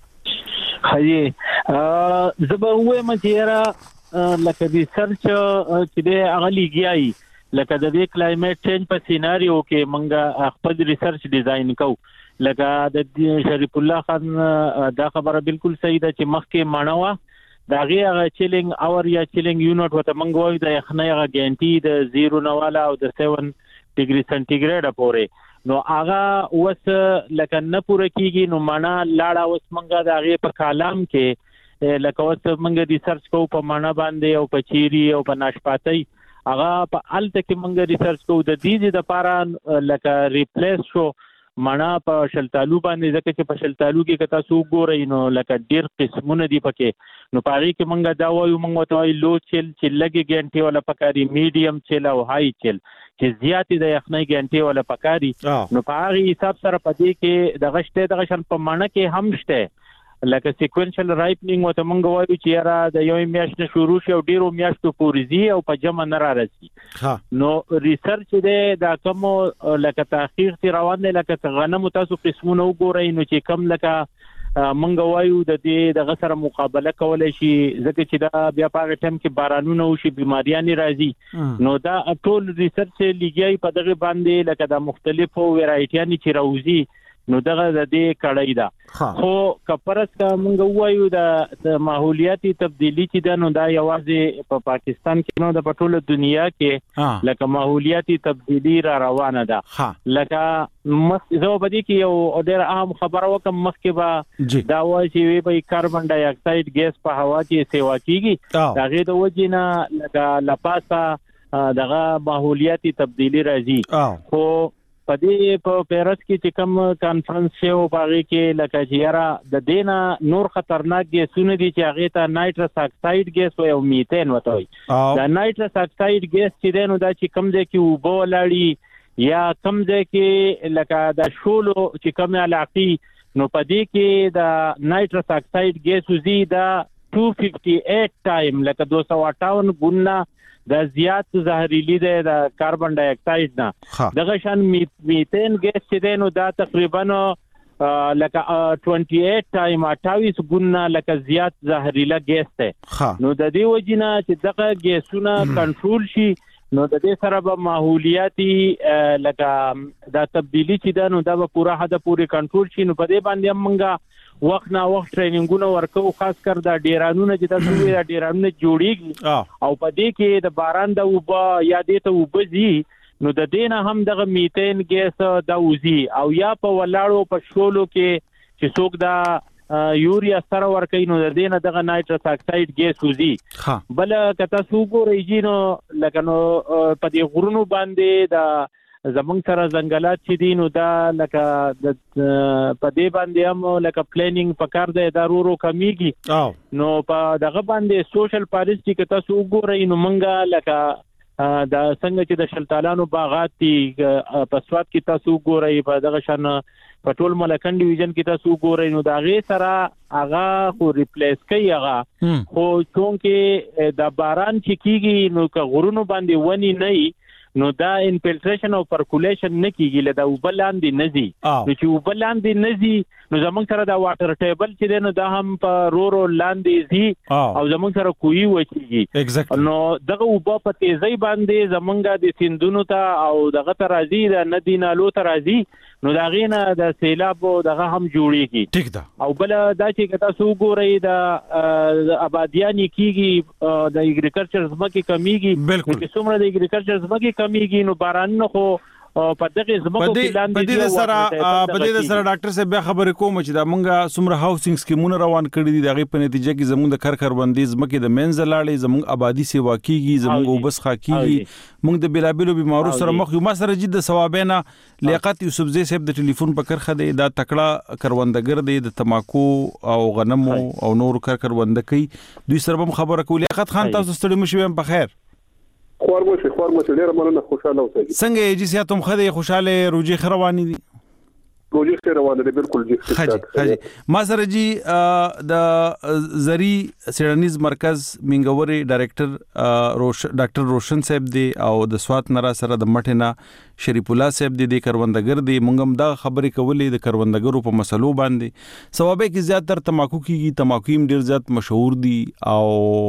هي زبر وې مچېرا لکه ریسرچ چې د اغلیږي لکه د دې کلایمټ چینج په سیناریو کې منګه خپل ریسرچ ډیزاین کو لکه د شریف الله خان دا خبره بالکل صحیح ده چې مخکې مانوا دا غي چیلینګ اور یا چیلینګ یونټ وته منګوي د یخنۍ غا ګانټي د 0 نواله او د 7 ډیګري سنټیګریډ پورې نو هغه وس لکه نه پوره کیږي نو معنا لاړه وس منګه د هغه په کالم کې لکه وس منګه ریسرچ کو په معنا باندې او په چيري او په ناشپاتي هغه په الته کې منګه ریسرچ کو د دې د پاره لکه ریپلیس شو معنا په شلتالو باندې ځکه چې په شلتالو کې کتا سو ګورې نو لکه ډیر قسمونه دي پکې نو پاري کې منګه دا وایو منګه ته لو چل چې لګي ګنټي ولا پکاري میډیم چل او هاي چل چې زیاتې د یخنۍ ګنټي ولا پکاري نو پاري حساب سره پدې کې د غشته د غشن په معنا کې هم شته لکه سیکوینشل رایپنینګ وته مونږ وایو چې را د یو میاشت شروع شي او ډیرو میاشتو پورې زی او په جمع نه راځي نو ریسرچ دې دا کوم لکه تحقیق تی روان دی لکه غنم تاسو قسمونه وګورئ نو چې کم لکه مونږ وایو د دې د غسر مقابله کولای شي ځکه چې دا بیا په ټیم کې بارانونه وشي بیماریاں راځي نو دا ټول ریسرچ لګي په دغه باندې لکه د مختلفو ویرایټیانو چې راوځي نو دغه د دې کړای دا خو کپرس کا مونږ وایو د ماحولیاتي تبدیلی چې دا نو دا یوازې په پاکستان کې نو د پټوله دنیا کې لکه ماحولیاتي تبدیلی را روانه ده لکه زه په دې کې یو ډېر اهم خبره وکم مخکې به دا وایي چې به کاربن ډای اکساید ګیس په هوا کې سیوا کیږي هغه د وجینا لکه لپاسه دغه ماحولیاتي تبدیلی راځي خو پدې په پیرس کې چې کوم کانفرنس شو باغې کې لکه چیرې د دینا نور خطرناک ګیسونه دي چې هغه ته نایټرس اکساید ګیس او میتین وته وي دا نایټرس اکساید ګیس چې دینو دا چې کم ځای کې وبو لاړی یا کم ځای کې لکه د شولو چې کم علاقې نو پدې کې د نایټرس اکساید ګیس وزي دا 258 ټایم لکه 258 ګونه دا زیات زهريلي ده د کاربن ډای اکساید نه دغه شان میتین ګیس چې ده نو دا تقریبا لکه 28 ټایم 28 ګونه لکه زیات زهريله ګیس ده نو د دې وجنه چې دغه ګیسونه کنټرول شي نو د دې سره به ماحولیاتي لکه دا تبدیلی چې ده نو دا به پوره حد پورې کنټرول شي نو په دې باندې موږ وخت نه وخت ټریننګونه ورکو خاص کر دا ډیرانونه چې تاسو وی دا ډیرانونه جوړیږي او په دې کې د باران د وبا یا د ته وبزي نو د دینه هم دغه میتین ګیس د وزي او یا په ولاړو په شولو کې چې څوک دا یوریا سره ورکې نو د دینه دغه نایټرس اکساید ګیس وزي بل کته سو ګورې جنو لکه نو په دې غرونو باندې دا زمونږ سره ځنګلات چې دي نو دا لکه د په دې باندې هم لکه پلانینګ پکار دی دا ورو کمیږي نو په دغه باندې سوشل پالیسی کې تاسو وګورئ نو مونږه لکه دا څنګه چې د شلتالانو باغات دي په سواد کې تاسو وګورئ په دغه شان په ټول ملکن ډیویژن کې تاسو وګورئ نو دا غي سره هغه خو ریپلیس کوي هغه خو څونکه د باران چې کیږي نو که غرونو باندې ونی نه نو دا انفلټریشن او پرکولیشن نه کیږي لدا وبلاندې نزي نو چې وبلاندې نزي نو زمونږ سره دا واټر ټیبل چې دی نو دا هم په رورو لاندې زی او زمونږ سره کوی وچیږي نو دغه وبا په تیزی باندې زمونږه د سیندونو ته او دغه ته راځي د ندی نالو ته راځي نو دا غینه د سیلاب دغه هم جوړیږي
ټیک ده
او بل دا چې تاسو ګورئ د آبادیانی کیږي د اګریکلچر زمکه کمیږي چې څومره د اګریکلچر زمکه کمیږي نو باران نه خو په دغه زمکو کې لاندې
دی په دې سره ډاکټر صاحب بیا خبرې کوم چې دا مونږه سمره هاوسینګ سکیمونه روان کړی دي دغه په نتیجه کې زموږ د کار بندي زمکه د منځ لاړې زموږ آبادی سیوا کیږي زموږ وبس خاکیږي مونږ د بلابلو بیمارو سره مخ یو ما سره جد ثوابینا لیاقت یوسفزئی صاحب د ټلیفون په کرخه دی دا تکړه کروندګر دی د تماکو او غنمو او نور کروندګي دوی سره هم خبره کوي لیاقت خان تاسو ستړي مشوي په خیر
خوارمشه ډیره مننه خوشاله اوسئ
څنګه یې چې تاسو خدای خوشاله روجي خروانی دي
روجي خروانی دي بالکل جی
حاجی ما سره جی د زری سیډنیز مرکز منګوري ډایریکټر ډاکټر روشن صاحب دی او د سوات نرا سره د مټینا شریف الله صاحب دی د کروندګر دی مونږم دا خبرې کولې د کروندګرو په مسلو باندې ثوابه کې زیاتره تماکو کیږي تماکو ډیر زیات مشهور دي او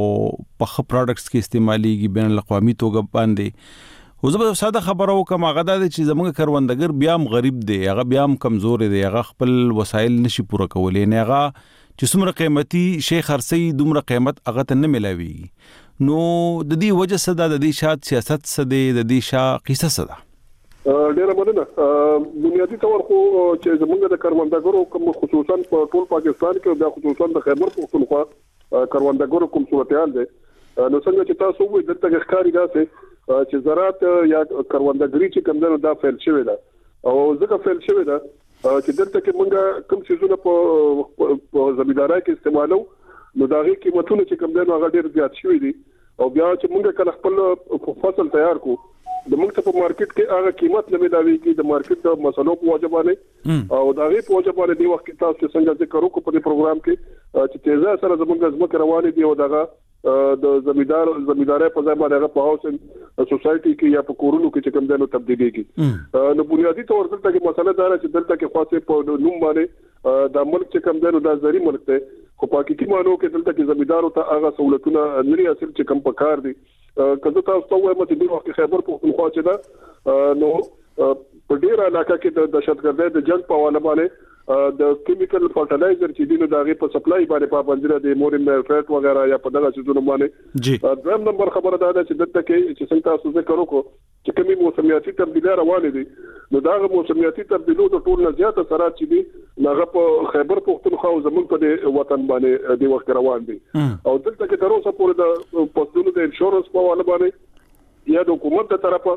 په خ پروډکټس کې استعماليږي بین الاقوامي توګه باندې خو زه به ساده خبره وکم هغه دا چې زموږ کروندګر بیا هم غریب دی هغه بیا هم کمزور دی هغه خپل وسایل نشي پوره کولی نه هغه چې څومره قیمتي شی خرڅي دومره قیمت هغه ته نه ملاوي نو د دې وجه څه د دې شات سیاست څه دی د دې شا قصه څه ده
ډیره مننه بنیادی تور خو چې زموږ د کروندګرو کوم خصوصا په ټول پاکستان کې بیا خصوصا د خیبر پختونخوا کروندګرو کوم صورتحال دی نو څنګه چې تاسو وایي دلته ښکاری داسې چې زراعت یا کروندګری چې کوم دا فعال شوی دا او ځکه فعال شوی دا چې دلته کې موږ کوم سيزونه په زمیندارۍ کې استعمالو نو دا غي قیمتونه چې کوم هغه ډیر زیات شوی دي او بیا چې موږ کله خپل فصل تیار کو د موږ ته په مارکیټ کې هغه قیمت نه ملاويږي د مارکیټ د مسلو په وجه باندې او دا غي په وجه باندې دی وخت تاسو څنګه ذکر وکړو په پروګرام کې چې تیزه سره زموږ ځمکه روانې دي او دغه د زمیندارۍ په ځای باندې هغه په هاوسنګ سوسايټي کې یا په کورونو کې چې کوم دنو تبدیلی کی نو بنیادی تور دلته کې مسله دا چې دلته کې خاصه په نوم باندې د ملک چې کوم دنو د زری ملک ته خو پاکستاني مانو کې دلته کې زمیندارو ته هغه سہولتونه نری حاصل چې کوم پکار دي کله تاسو ته وایم چې د وخت خیبر پختونخوا چې دا نو په ډیر علاقه کې د دهشتګردۍ د جنگ په حواله باندې د کیمیکل فرټلایزر چې دینو دغه په سپلای باندې پابندي د مورین فیټ وغیرہ یا په دغه څه باندې دریم نمبر خبره ده چې دلته کې چې څنګه تاسو ذکر وکړو چې کومي موسمیاتي تبدیلات روانې دي نو دا موسمیاتي تبدیلات د ټول نه زیاته سره چې دي هغه په خیبر پختونخوا او زمونږ په وطن باندې د وخت روان دي او دلته کې تر اوسه پورې د پښتون د انشورنس په حواله باندې یا د حکومت تر طرفه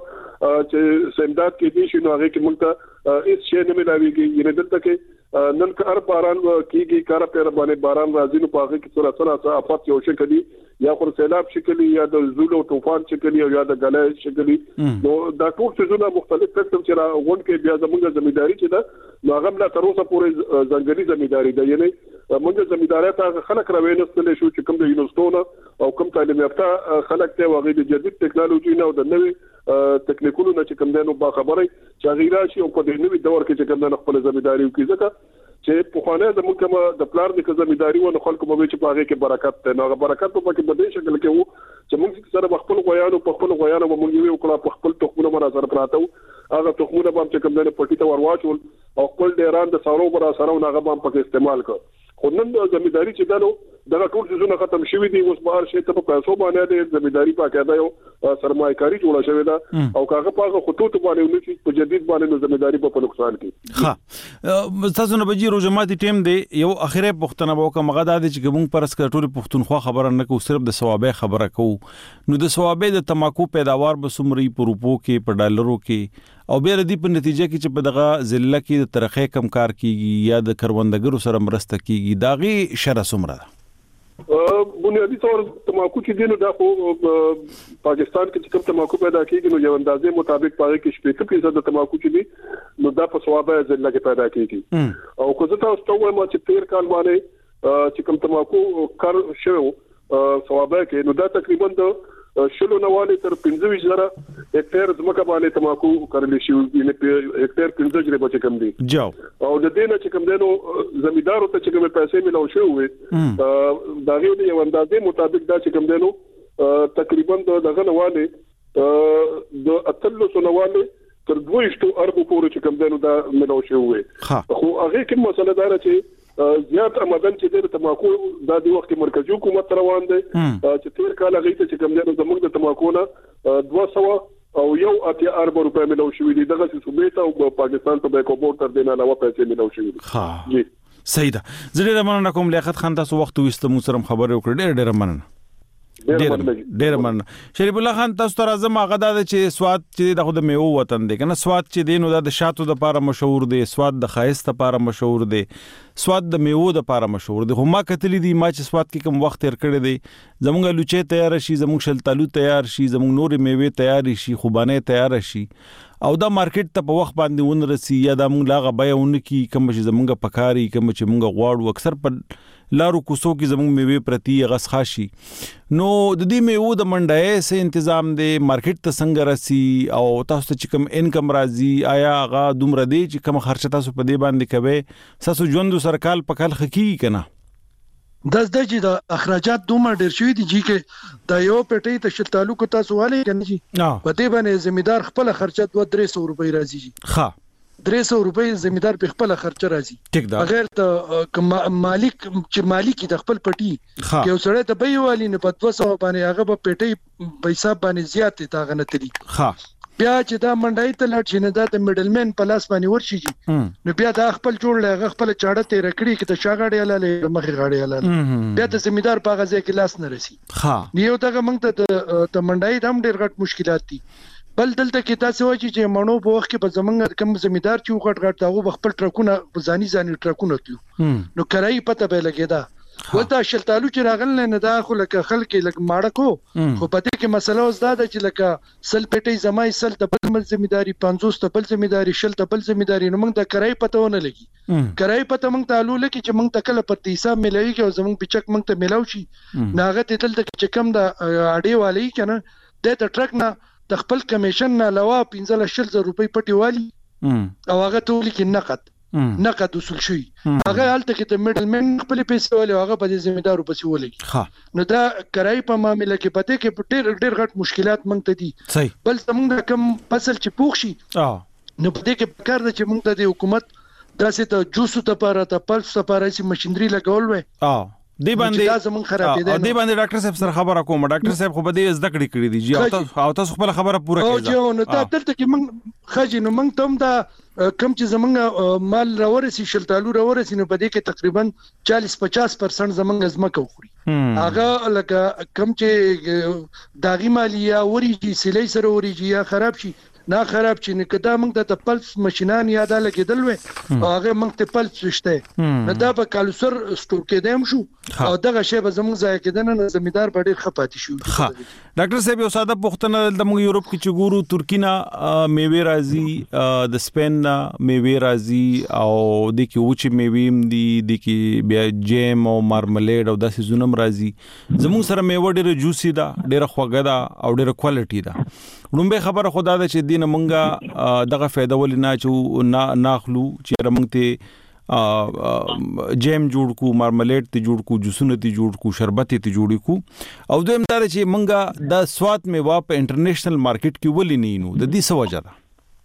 چې سمداد کې دي شنو هغه کې موږ ته هیڅ شی نه ملاويږي یعنی دلته کې نن کار باران کیږي کار پر باندې باران راځي نو پاغه کې سره افات یو شي کړي یا خو سیلاب شکلی یا د زول او طوفان شکلی یا د غلې شکلی نو دا ټول څه مختلف قسم چې راغون کې بیا زموږ ځمېداري چې دا هغه لا تر اوسه پورې ځنګلي ځمېداري ده یعنی موږ ځمېداري ته خلک راوېنستل شو چې کوم د یونیورسيټو او کوم تعلیم یافته خلک ته وغه د جدید ټکنالوژي نه او د نوې تکنیکونو نه چې کوم دنو با خبره چې غیرا شي او په دې نوې دور کې چې کوم د خپل ځمېداري کوي ځکه چې په خوانه د موږ د پلان د ځمېداري او خلکو به چې پاغه کې برکت ته نو برکت په کې بده شکل کې وو چې موږ سره خپل غویانو په خپل غویانو موږ یو کړه په خپل تخمونه مرا سره پراته هغه تخمونه باندې چې کوم د پټی ته ورواچول او خپل ډیران د سارو برا سره هغه باندې په استعمال کړ خو نن ځمېداري چې دلو دا ټول څه ختم شوی دي اوس بهر شي ته په پیسو باندې د ځمېداري پاکه یو سرمایه‌کاري جوړه شوې ده او کاغه پاغه خطوط باندې ونی په جدید باندې ځمېداري په نقصان کې
ها تاسو نه بجې روزماتي ټیم دی یو اخیره پښتنه به کوم غدا دي چې موږ پر اسکرټوري پښتونخوا خبره نه کوو صرف د ثوابه خبره کوو نو د ثوابه د تماکو پیداوار به سمري په روپو کې په ډالرو کې او بیا د دې په نتیجه کې چې په دغه ضلع کې د ترخې کم کار کیږي یا د کروندګرو سره مرسته کیږي داغي شر سمره
بنیادی طور تماکو چې دینو دا خو پاکستان کې کوم تماکو پیدا کیږي نو یو اندازې مطابق پاره کې 80% د تماکو چې دي نو دا په ثوابه ضلع کې پیدا کیږي او کوزه تاسو ته وایم چې 13 کال باندې چې کوم تماکو کار شوی ثوابه کې نو دا تقریبا د شلو نواله تر 25,000 هکټر ځمکه باندې تماکو کړل شي یعنی هکټر 15 بچ کم دي
جاو
او د دې نه چې کوم دینو زمیدارو ته چې کوم پیسې ملو شو وي دا غوډي یو اندازې مطابق دا چې کوم دینو تقریبا دغه نواله د اتلو سنواله تر 200 ارب پورې چې کوم دینو دا ملو شو وي خو هغه کوم مسله دا چې زیات آمدن چې د تماکو د دې وخت مرکزی حکومت روان دي چې تیر کال هغه ته چې کوم دینو زموږ د تماکو نه 200 او یو اتیا ارب روپے ملو شوې دي دغه صوبې ته او پاکستان ته به کومور تر دینه علاوه پیسې ملو شوې دي
ها جی صحیح ده زه ډیر مننه کوم لیاقت خان تاسو وخت وست مو سره خبرې وکړې ډیر مننه ډیر مننه شریف الله خان تاسو ته راځم هغه دا چې سواد چې د خود میو وطن دی کنه سواد چې دینو د شاتو د لپاره مشهور دی سواد د خایست لپاره مشهور دی سواد د میوه د لپاره مشهور دی خو ما کتلې دي ما چې سواد کې کوم وخت تیر کړی دی زمونږ لوچې تیار شي زمونږ شلتالو تیار شي زمونږ نور میوه تیار شي خوبانه تیار شي او دا مارکیټ ته په وخت باندې ون رسي یا د مونږ لاغه بیاونه کی کوم چې زمونږ پکاري کوم چې مونږ غواړو اکثر په لارو کوسو کې زمونږ میوه پرتی غس خاشي نو د دې میوه د منډای سه تنظیم دی مارکیټ ته څنګه رسي او تاسو ته کوم انکم راځي آیا غا دومره دی چې کوم خرچ تاسو په دې باندې کوي تاسو ژوند سرکال پکال خکی کنه
د چې د اخراجات دومره ډیر شوی دي چې د یو پټي ته شلتالو کو تاسو والي کنه جی په دې باندې زمیدار خپل خرچه 200 روپۍ راځي جی
ها
300 روپۍ زمیدار په خپل خرچه راځي بغیر ته مالک چې مالک د خپل پټي یو سره ته به والی نه په 200 باندې هغه په پټي پیسې باندې زیات تا غنتلی
ها
بیا چې دا منډای ته لټ شي نه دا د میډلمن په لاس باندې ورشي نو بیا دا خپل جوړ لغه خپل چاړه ته رکړي کې ته شاګاډي لاله مخې غاډي لاله بیا د زمیدار په غزه کې لاس نه رسی
ها
نیو دغه موږ ته منډای دم ډیر غټ مشکلات دي بل دلته کې تاسو وایي چې مونو په وخت کې په زمونږ کم زمیدار چې غټ تاغو خپل ټرکونه ځاني ټرکونه تلو نو کرای پته به لګیدا ودا شلتالو چې راغل نه دا خو لکه خلک لکه ماړه کو خو پته کې مسله اوس دا چې لکه سل پټي زمای سل د بل ځمیداری 500 د بل ځمیداری شل د بل ځمیداری نو موږ د کرای پته ونه لګي کرای پته موږ تعالو لکه چې موږ تکله پر حساب ملوي کې او زموږ پچک موږ ته ملاوي شي ناغه تل د چې کم د اډي والی کنه د ټرک نه د خپل کمیشن نه علاوه 15,000 روپۍ پټي والی او هغه ټول کې نقد وصول شي هغه حالت کې د میډلمن خپل پیسې ولې هغه په زمیدارو پسې ولګي نو دا کرای په معاملې کې پته کې ډېر غټ مشکلات مونږ ته دي بل زمونږ کم فصل چې پوښ شي نو پته کې کار د چې مونږ ته د حکومت داسې ته جوسو ته لپاره ته پلس لپاره چې ماشينري لګول وي
دی باندې ډاکټر صاحب سره خبره کوم ډاکټر صاحب خو به دې زده کړې کړې دي جی او تاسو خپل خبره پوره کړئ
او نو دلته کې موږ خاجي نو موږ تم دا کم چې زمونږ مال راورسي شلتالو راورسي نو په دې کې تقریبا 40-50% زمونږ ازمکه وخوري هغه لکه کم چې داغي مالیه وريږي سلی سره وريږي یا خراب شي نه خراب شي نه کدا موږ ته پلس ماشينان یاد لګیدل وي هغه موږ ته پلس شته نه دا په کالسر سټور کې دیم شو او دغه شی به زموږ ځای کې دنه زمیدار په ډیر خپاتې شو
ډاکټر صاحب یو ساده پوښتنه د موږ یورپ کې چې ګورو ترکینا میوه راځي د سپین میوه راځي او د کې وچه میوه دي د کې بیا جیم او مارملیډ او داسې زونم راځي زموږ سره میوه ډیره جوسي ده ډیره خوږه ده او ډیره کوالټي ده لومبه خبره خدا ده چې دینه مونږه دغه فائدہ ولې نه چې ناخلو چې موږ ته جیم جوړ کو مارملیډ ته جوړ کو جوسونه ته جوړ کو شربت ته جوړ کو او دویم دا چې مونږه د سواد میوه په انټرنیشنل مارکیټ کې ولې نه نو د دې څه وجه ده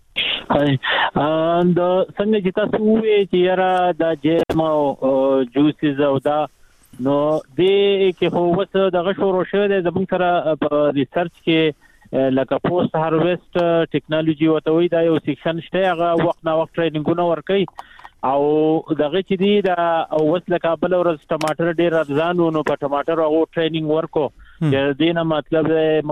and څنګه چې تاسو وې چې یاره د جیم او جوسز او دا نو دې کې هو وڅ دغه شروع شوه د زموږ سره په ریسرچ کې لکه پوسټ هارویست ټیکنالوژي وتوي دا یو سیکشن شته هغه وخت نا وخت ټریننګونه ورکي او دغه چې دی دا وسله کابل ورځ ټماټر ډیر ارزان ونه په ټماټر او ټریننګ ورکو د دینه مطلب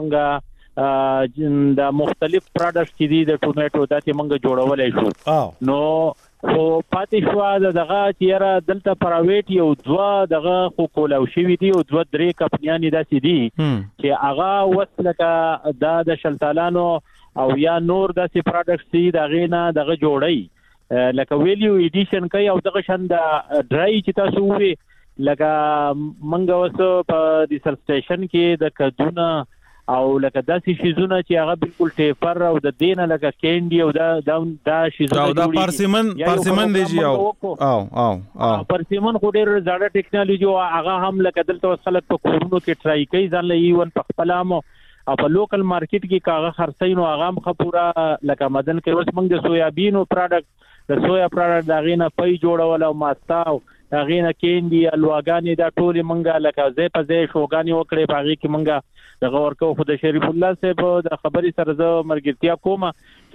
منګه د مختلف پروډکټس چې دی د ټوماټو داتې منګه جوړولای شو نو خو پاتې شو دغه چیرې دلته پرایویټ یو دوا دغه خو کولاو شوی دی او 2-3 کمپنیانی داسې دي چې هغه وسله د شلتالانو او یا نور داسې پروډکټس دي دغه نه دغه جوړي لکه ویلیو ایډیشن کوي او دغه شند ډرای چې تاسو وې لکه منګه وسو په ریسرچ سټیشن کې د کدونه او لکه داسې شیزونه چې هغه بالکل ټیپر او د دینه لکه کینډي او دا شیزونه
او دا پارسیمن دی او
پارسیمن خو ډیر زړه ټیکنالوژي او هغه هم لکه دلته خلک په کورونو کې ټرای کوي ځان له ایون په خپل او په لوکل مارکیټ کې کاغه خرڅین او هغه هم خپورا لکه مدن کې اوس موږ د سویابینو پروډکټ د سویا پروډکټ دا غینه پي جوړول او ماستا دا غینه کینډي الواګانی دا ټول موږ لکه زې په زې شوګانی وکړې باغی کې موږ دغه ورکو خو د شریف الله صاحب د خبري سره زه مرګرتیا کومه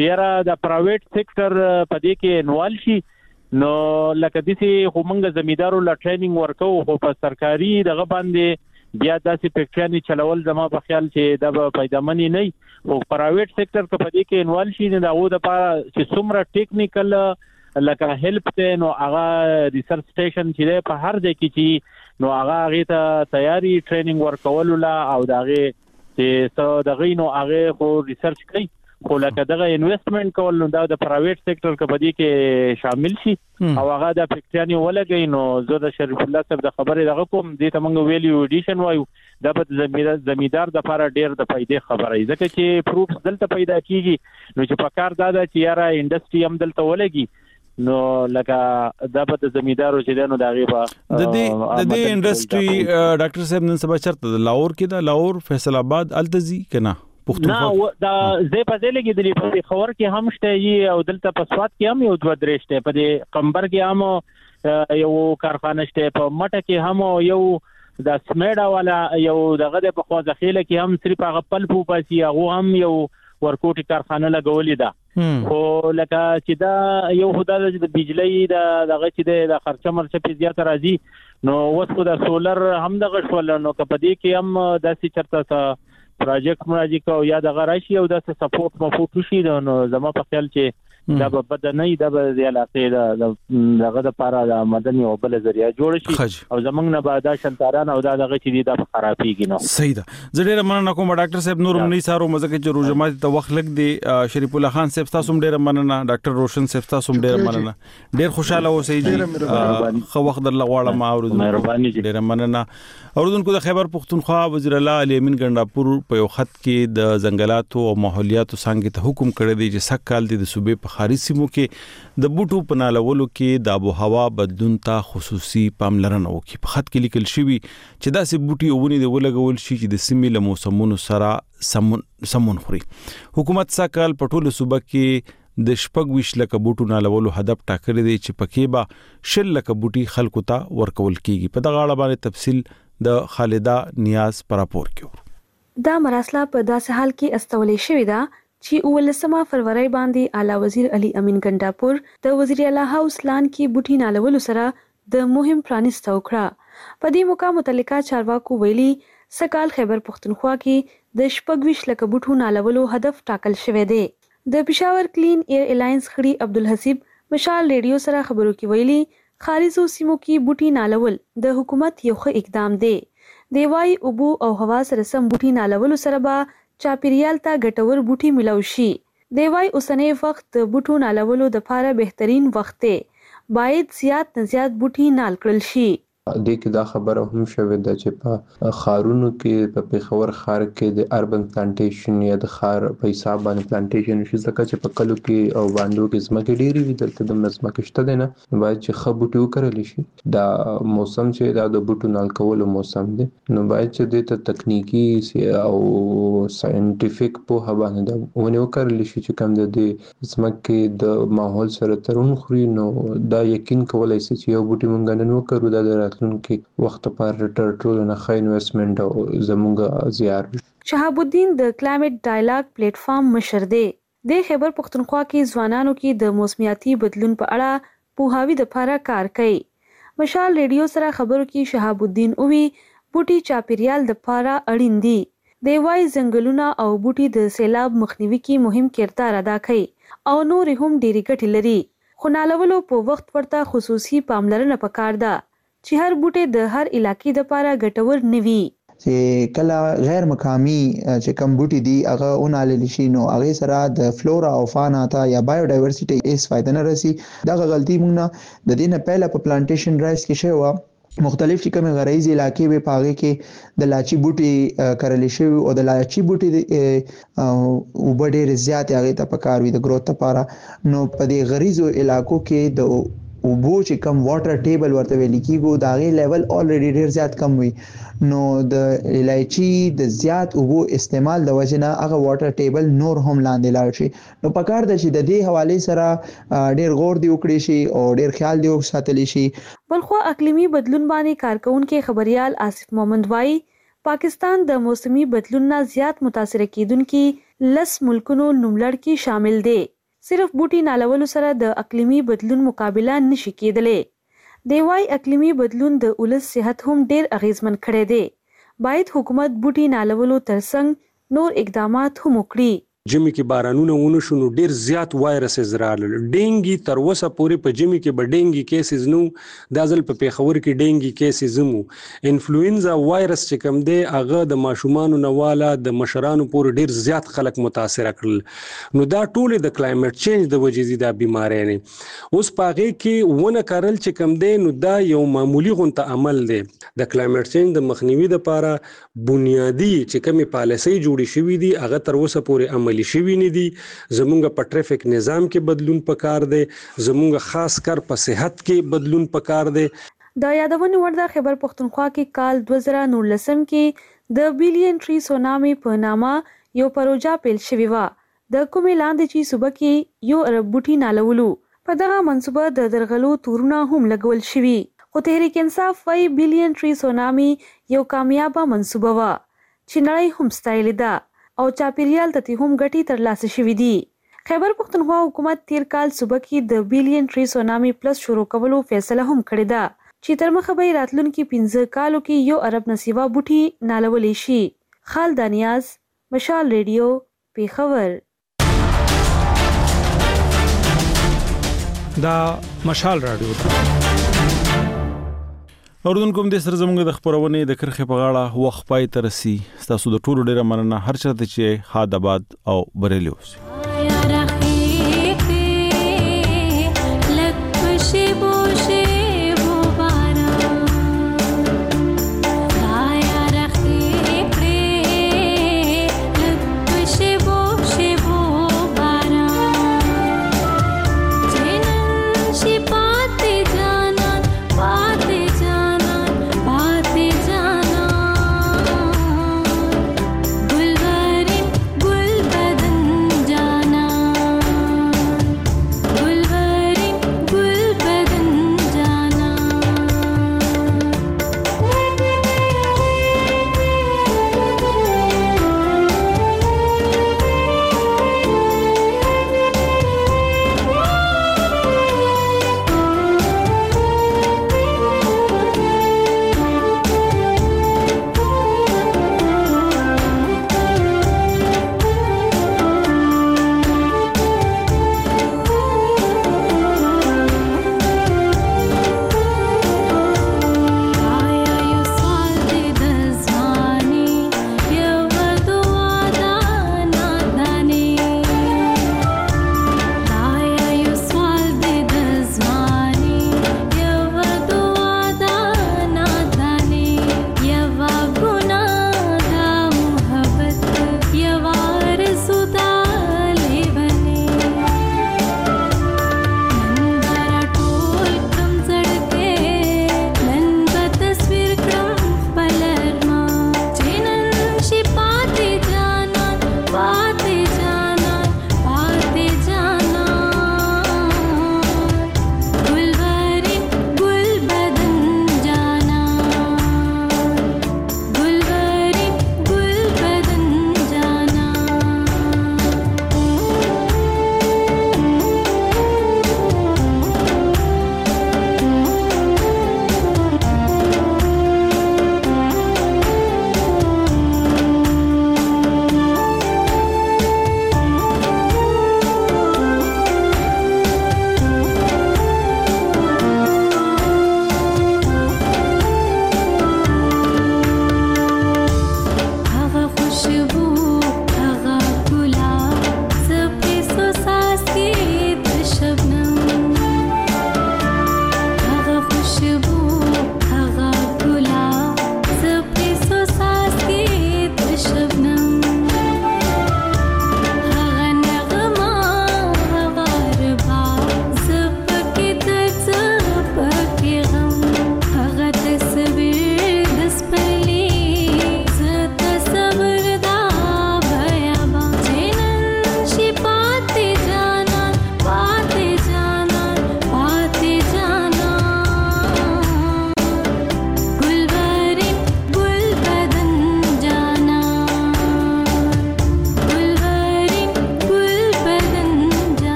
چې د پرایویټ سېکټر په دې کې انوال شي نو لکه دې خو موږ زمیدارو لا ټریننګ ورکو خو په سرکاري دغه باندې بیا داسې فیکټری چلول زما په خیال چې د پیدامنی نه او پرایویټ سېکټر په دې کې انوال شي نه دغه د لپاره چې څومره ټیکنیکل لکه هیلپ ته نو هغه ریسرچ سټیشن چې په هر ځای کې چې نو هغه ته تیاری ټریننګ ورکول لا او دغه چې څو دغه نو هغه خو ریسرچ کوي خو لکه دغه انویسټمنٹ کول نو دا د پرایویټ سېکټر کې بدی کې شامل شي او هغه د فیکټری ولګي نو زه د شریف الله صاحب د خبرې دغه کوم دې ته موږ ویلیو ایډیشن وایو دا په زمیدار د لپاره ډیر د فائدې خبره ځکه چې پروفز دلته پیدا کیږي نو چې په کار دا چې یاره انډستری هم دلته ولګي نو لکه دا په زمیدارو چې نو دا غیبه
د دې انډستری ډاکټر صاحب نن سبا چرته د لاهور کې د لاهور فیصل آباد التزی کنه
نه دا زه په دې لګې د په خبر کې هم شته او دلته په سواد کې هم یو دوه درې شته په دې قمبر کې هم یو کارخانه شته په مټه کې هم یو د سمیډا والا یو دغه په خوځه خېله کې هم صرف هغه پلپو پاسي هغه هم یو ورکوټي کارخانه لګولې ده خو لکه چې دا یو خدای د بجلی دغه چې د خرچه مرچه په زیات راځي نو اوس خو د سولر هم دغه شول نو کپدې کې هم داسې چرته پروجیکټ مراجعه کو یا دغه راشي او د سپورټ مفوټ شي نو زما په خیال چې دا به بد نه دا به د علاقې دغه د پاره د مدني او بل ذریعہ جوړ شي او زمنګ نه بعد شنتاران او دغه چې دا خرابېږي نو
صحیح ده زه ډېر مننه کوم ډاکټر صاحب نور منی سارو مزه کې روزمات ته وخت لګ دی شریف الله خان صاحب تاسو ډېر مننه ډاکټر روشن صاحب تاسو ډېر مننه ډېر خوشاله اوسئ جی خو وخت در لغواړه ما اورید
مهرباني
ډېر مننه اوردونکو د خیبر پختونخوا وزیر الله علي امین ګنداپور په یو خط کې د ځنګلاتو او ماحولیاتو څنګه ته حکم کړی دی چې سکهال د صوبې په خارجي سیمو کې د بوټو پنالولو کې د آب او هوا بدلون ته خصوصي پاملرنه وکړي په خط کې لیکل شوی چې داسې بوټي ونې د ولګول شي چې د سیمې له موسمونو سره سمون خوري حکومت سکهال په ټوله صوبه کې د 26 لک بوټو نالولو هدف ټاکلی دی چې پکې به 10 لک بوټي خلکو ته ورکول کیږي په دغه اړه باندې تفصیل د خالده نیاز پر راپور کې
دا مراسله په داسې حال کې استولې شوې ده چې 19 فروری باندې اعلی وزیر علي امین ګنداپور د وزیر اعلی هاوس لان کې بوټي نالولو سره د مهم پرانیسته وکړه په دې موقع متعلقه چارواکو ویلي سکهال خیبر پختونخوا کې د 26 لک بوټو نالولو هدف ټاکل شوی دی د پېښور کلین ایر الاینس خړي عبدالحسیب مشال ریډیو سره خبرو کې ویلي خارجو سیمو کې بوټي نالول د حکومت یو ښه اقدام دی دی وايي اوبو او هوا سره سم بوټي نالولو سره به چاپیریال ته ګټور بوټي ملو شي دی وايي اوسنۍ وخت د بوټو نالولو د لپاره بهترین وخت دی باید زیات نه زیات بوټي نال کړل شي
د کې دا خبره هم شوې ده چې په خارونو کې په پیښور ښار کې د اربن پلانټیشن یا د ښار په حساب باندې پلانټیشن شي ځکه چې په کلو کې او باندې کې ځمکې ډېری وي دلته د ځمکې شته دی نه باید چې ښه بوټي وکرلی شي دا موسم چې دا د بوټو نال کولو موسم دی نو باید چې د ته تکنیکی او ساينټیفیک په باندې دا ونې وکرلی شي چې کوم د ځمکې د ماحول سره تړون خوري نو دا یقین کولای شي چې یو بوټي مونږ نن وکړو دا کې وخت پر ټول نه خای انویسټمنټ او زموږ زیار
شهاب الدین د کلایمټ ډایلاګ پلیټ فارم مشر دی د خیبر پختونخوا کې ځوانانو کې د موسمیاتي بدلون په اړه پوهاوی د لپاره کار کوي مشال ریډیو سره خبرو کې شهاب الدین اووی بوټي چاپیریال د لپاره اړین دي دی وايي ځنګلونه او بوټي د سیلاب مخنیوي کې مهم کردار ادا کوي او نور هم ډېری ګټې لري خو نالولو په وخت ورته خصوصي پاملرنه پکار ده چې هر بوټي د هر علاقې د لپاره ګټور نوي
چې کله غیر مقامی چې کم بوټي دي هغه اونالل شي نو هغه سره د فلورا او فانا ته یا بایو ډایورسيټي هیڅ فائدہ نه رسي دا غلطي موږ نه د دې نه پهله په پلانټیشن ډرایوز کې شوی مختلف چې کوم غرایزي علاقې به پاغه کې د لاچی بوټي کرل شي او د لاچی بوټي او ډېر زیات هغه ته پکار وي د گروث لپاره. نو په دې غریزو علاقو کې د اوبو چې کم واټر ټیبل ورته ویل کیږي دا غي لیول الریډي ډیر زیات کم وي. نو د الایچی د زیات اوبو استعمال د وجنه هغه واټر ټیبل نور هم لاندې لاړ شي. نو پکار د چې د دې حواله سره ډیر غور دی وکړي شي او ډیر خیال دی وساتلی شي.
بلخو اقلیمی بدلون باندې کارکونکو خبريال آصف محمد وای پاکستان د موسمي بدلون نه زیات متاثر کیدونکو 10 ملکونو نوملړ کې شامل دی. صرف بوټي نالولو سره د اقلیمی بدلون مقابله نشي کېدلې. دی وايي اقلیمی بدلون د ولس صحت هم ډیر اغیزمن کړي دي. باید حکومت بوټي نالولو ترڅنګ نور اقدامات هم وکړي.
جمی کې بارانونه ونه شونو ډیر زیات وایرسز راغلل. ډینګي تر وسه پورې په جمی کې به ډینګي کیسز نو د ځل په پیښور کې ډینګي کیسز مو. انفلوئنزا وایرس چې کوم دی هغه د ماشومانو نواله د مشرانو پورې ډیر زیات خلک متاثر کړل. نو دا ټول د کلایمټ چینج د وجې د بیماری نه اوس پاغه کې ونه کارل چې کوم دی نو دا یو معمولی غونټه عمل دی. د کلایمټ چینج د مخنیوي لپاره بنیادی چې کومه پالیسي جوړې شوې دي هغه تر اوسه پورې عملي شوی نه دي. زمونږ په ټریفیک نظام کې بدلون پکار دی. زمونږ خاص کر په صحت کې بدلون پکار دی.
د یادونه ورده خیبر پختونخوا کې کال 2019 کې د بلین ټری سونامي په نامه یو پروژه پیل شوې و. د کومې لاندې چې صوبه کې یو ارب بوټي نالولو په دغه منصوبه د درغلو تورونه هم لګول شوي. خو تحریک انصاف وايي بلین ټری سونامي یو کامیابه منصوبه و چې نړۍ هم ستایل ده او چاپیریال ته هم ګټي ترلاسه شوې دي. خیبر پختونخوا حکومت تیر کال صوبه کې د بلین ټری سونامي پلس شروع کولو فیصله هم کړې ده چې تر مخه به راتلونکي 15 کالو کې یو ارب نصیبه بوټي نالولې شي. خالد نیاز، مشال ریډیو، پیښور.
دا مشال رادیو
اوردونکو د سر زموږ د خبرونه د کرخه په غاړه وخت پای ترسي. تاسو د ټولو ډیره مننه هر چاته چې حادثات او بریلی اوسئ.
गुल बदन जा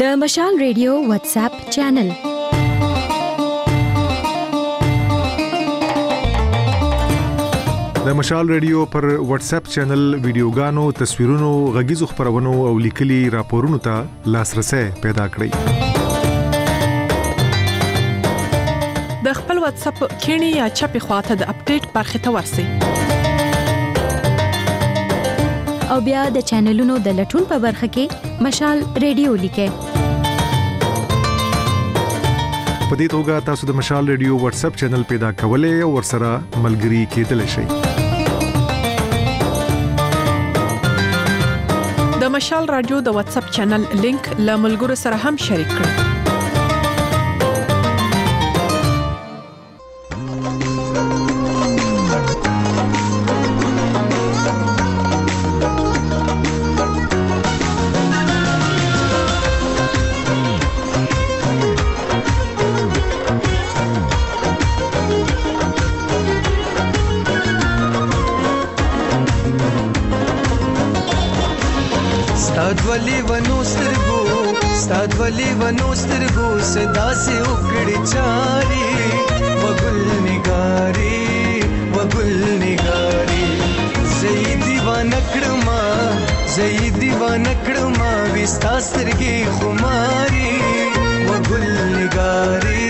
د مشال ریډیو واتس اپ چینل.
د مشال ریډیو پر واتس اپ چینل ویډیوګانو، تصویرونو، غږیزو خبرونو او لیکلي راپورونو ته لاسرسي پیدا
کړئ. د خپل واتس اپ کینی یا چپی خواته د اپډیټ برخه ته ورسی
او بیا د چینلونو د لټون په برخه کې مشال ریډیو لیکه.
په دې توګه تاسو د مشال ریډیو واتس اپ چینل پیدا کولای او ورسره ملګري کېدلی شئ.
د مشال رادیو د واتس اپ چینل لینک له ملګرو سره هم شریک کړئ.
ستادولی ونو سترګو صدا سي وکړي چاري وګل نګاري زئی دیوانه کړما وستا سترګي خماري وګل نګاري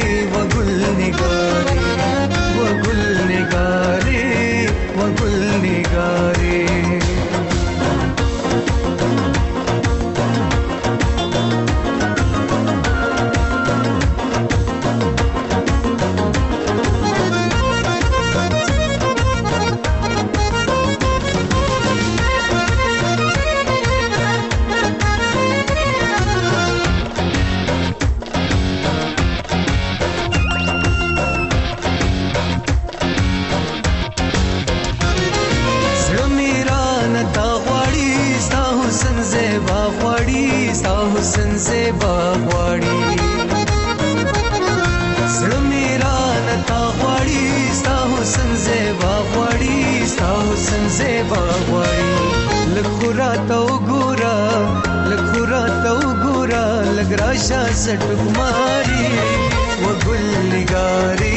لګراشا سټ کماری وګل نګاری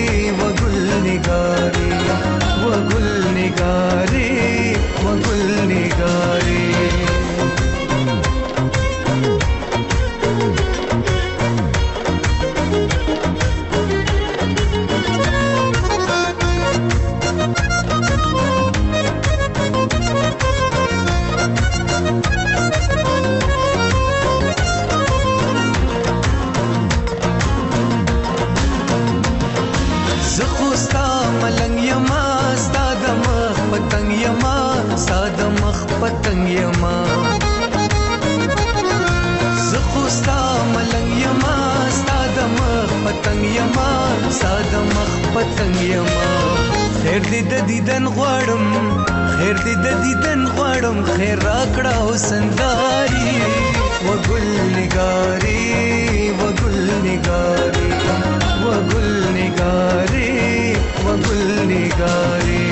خیر دې د دیدن غواړم خیر راکړه حسنداري وګل نګاري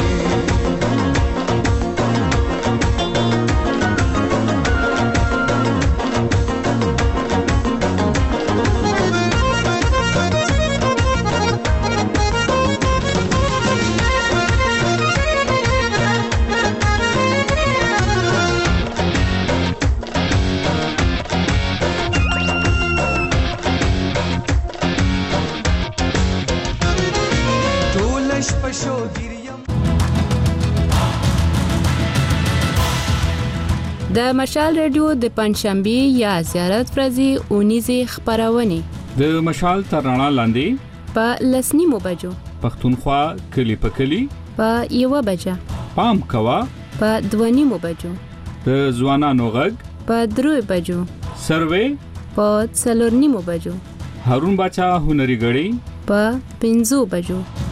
د مشال ریډیو د پنځشنبه یا زیارت ورځې اونیزه خبرونه
د مشال ترانه لاندې
په لسنیمو بجو
پښتونخوا کلی په کلی
په یو بجه
پام کوا
په دوانیمو بجو
د ځوانانو غږ
په 3 بجو
سروې
په 4 بجو
هارون بچا هنري غړي
په 5 بجو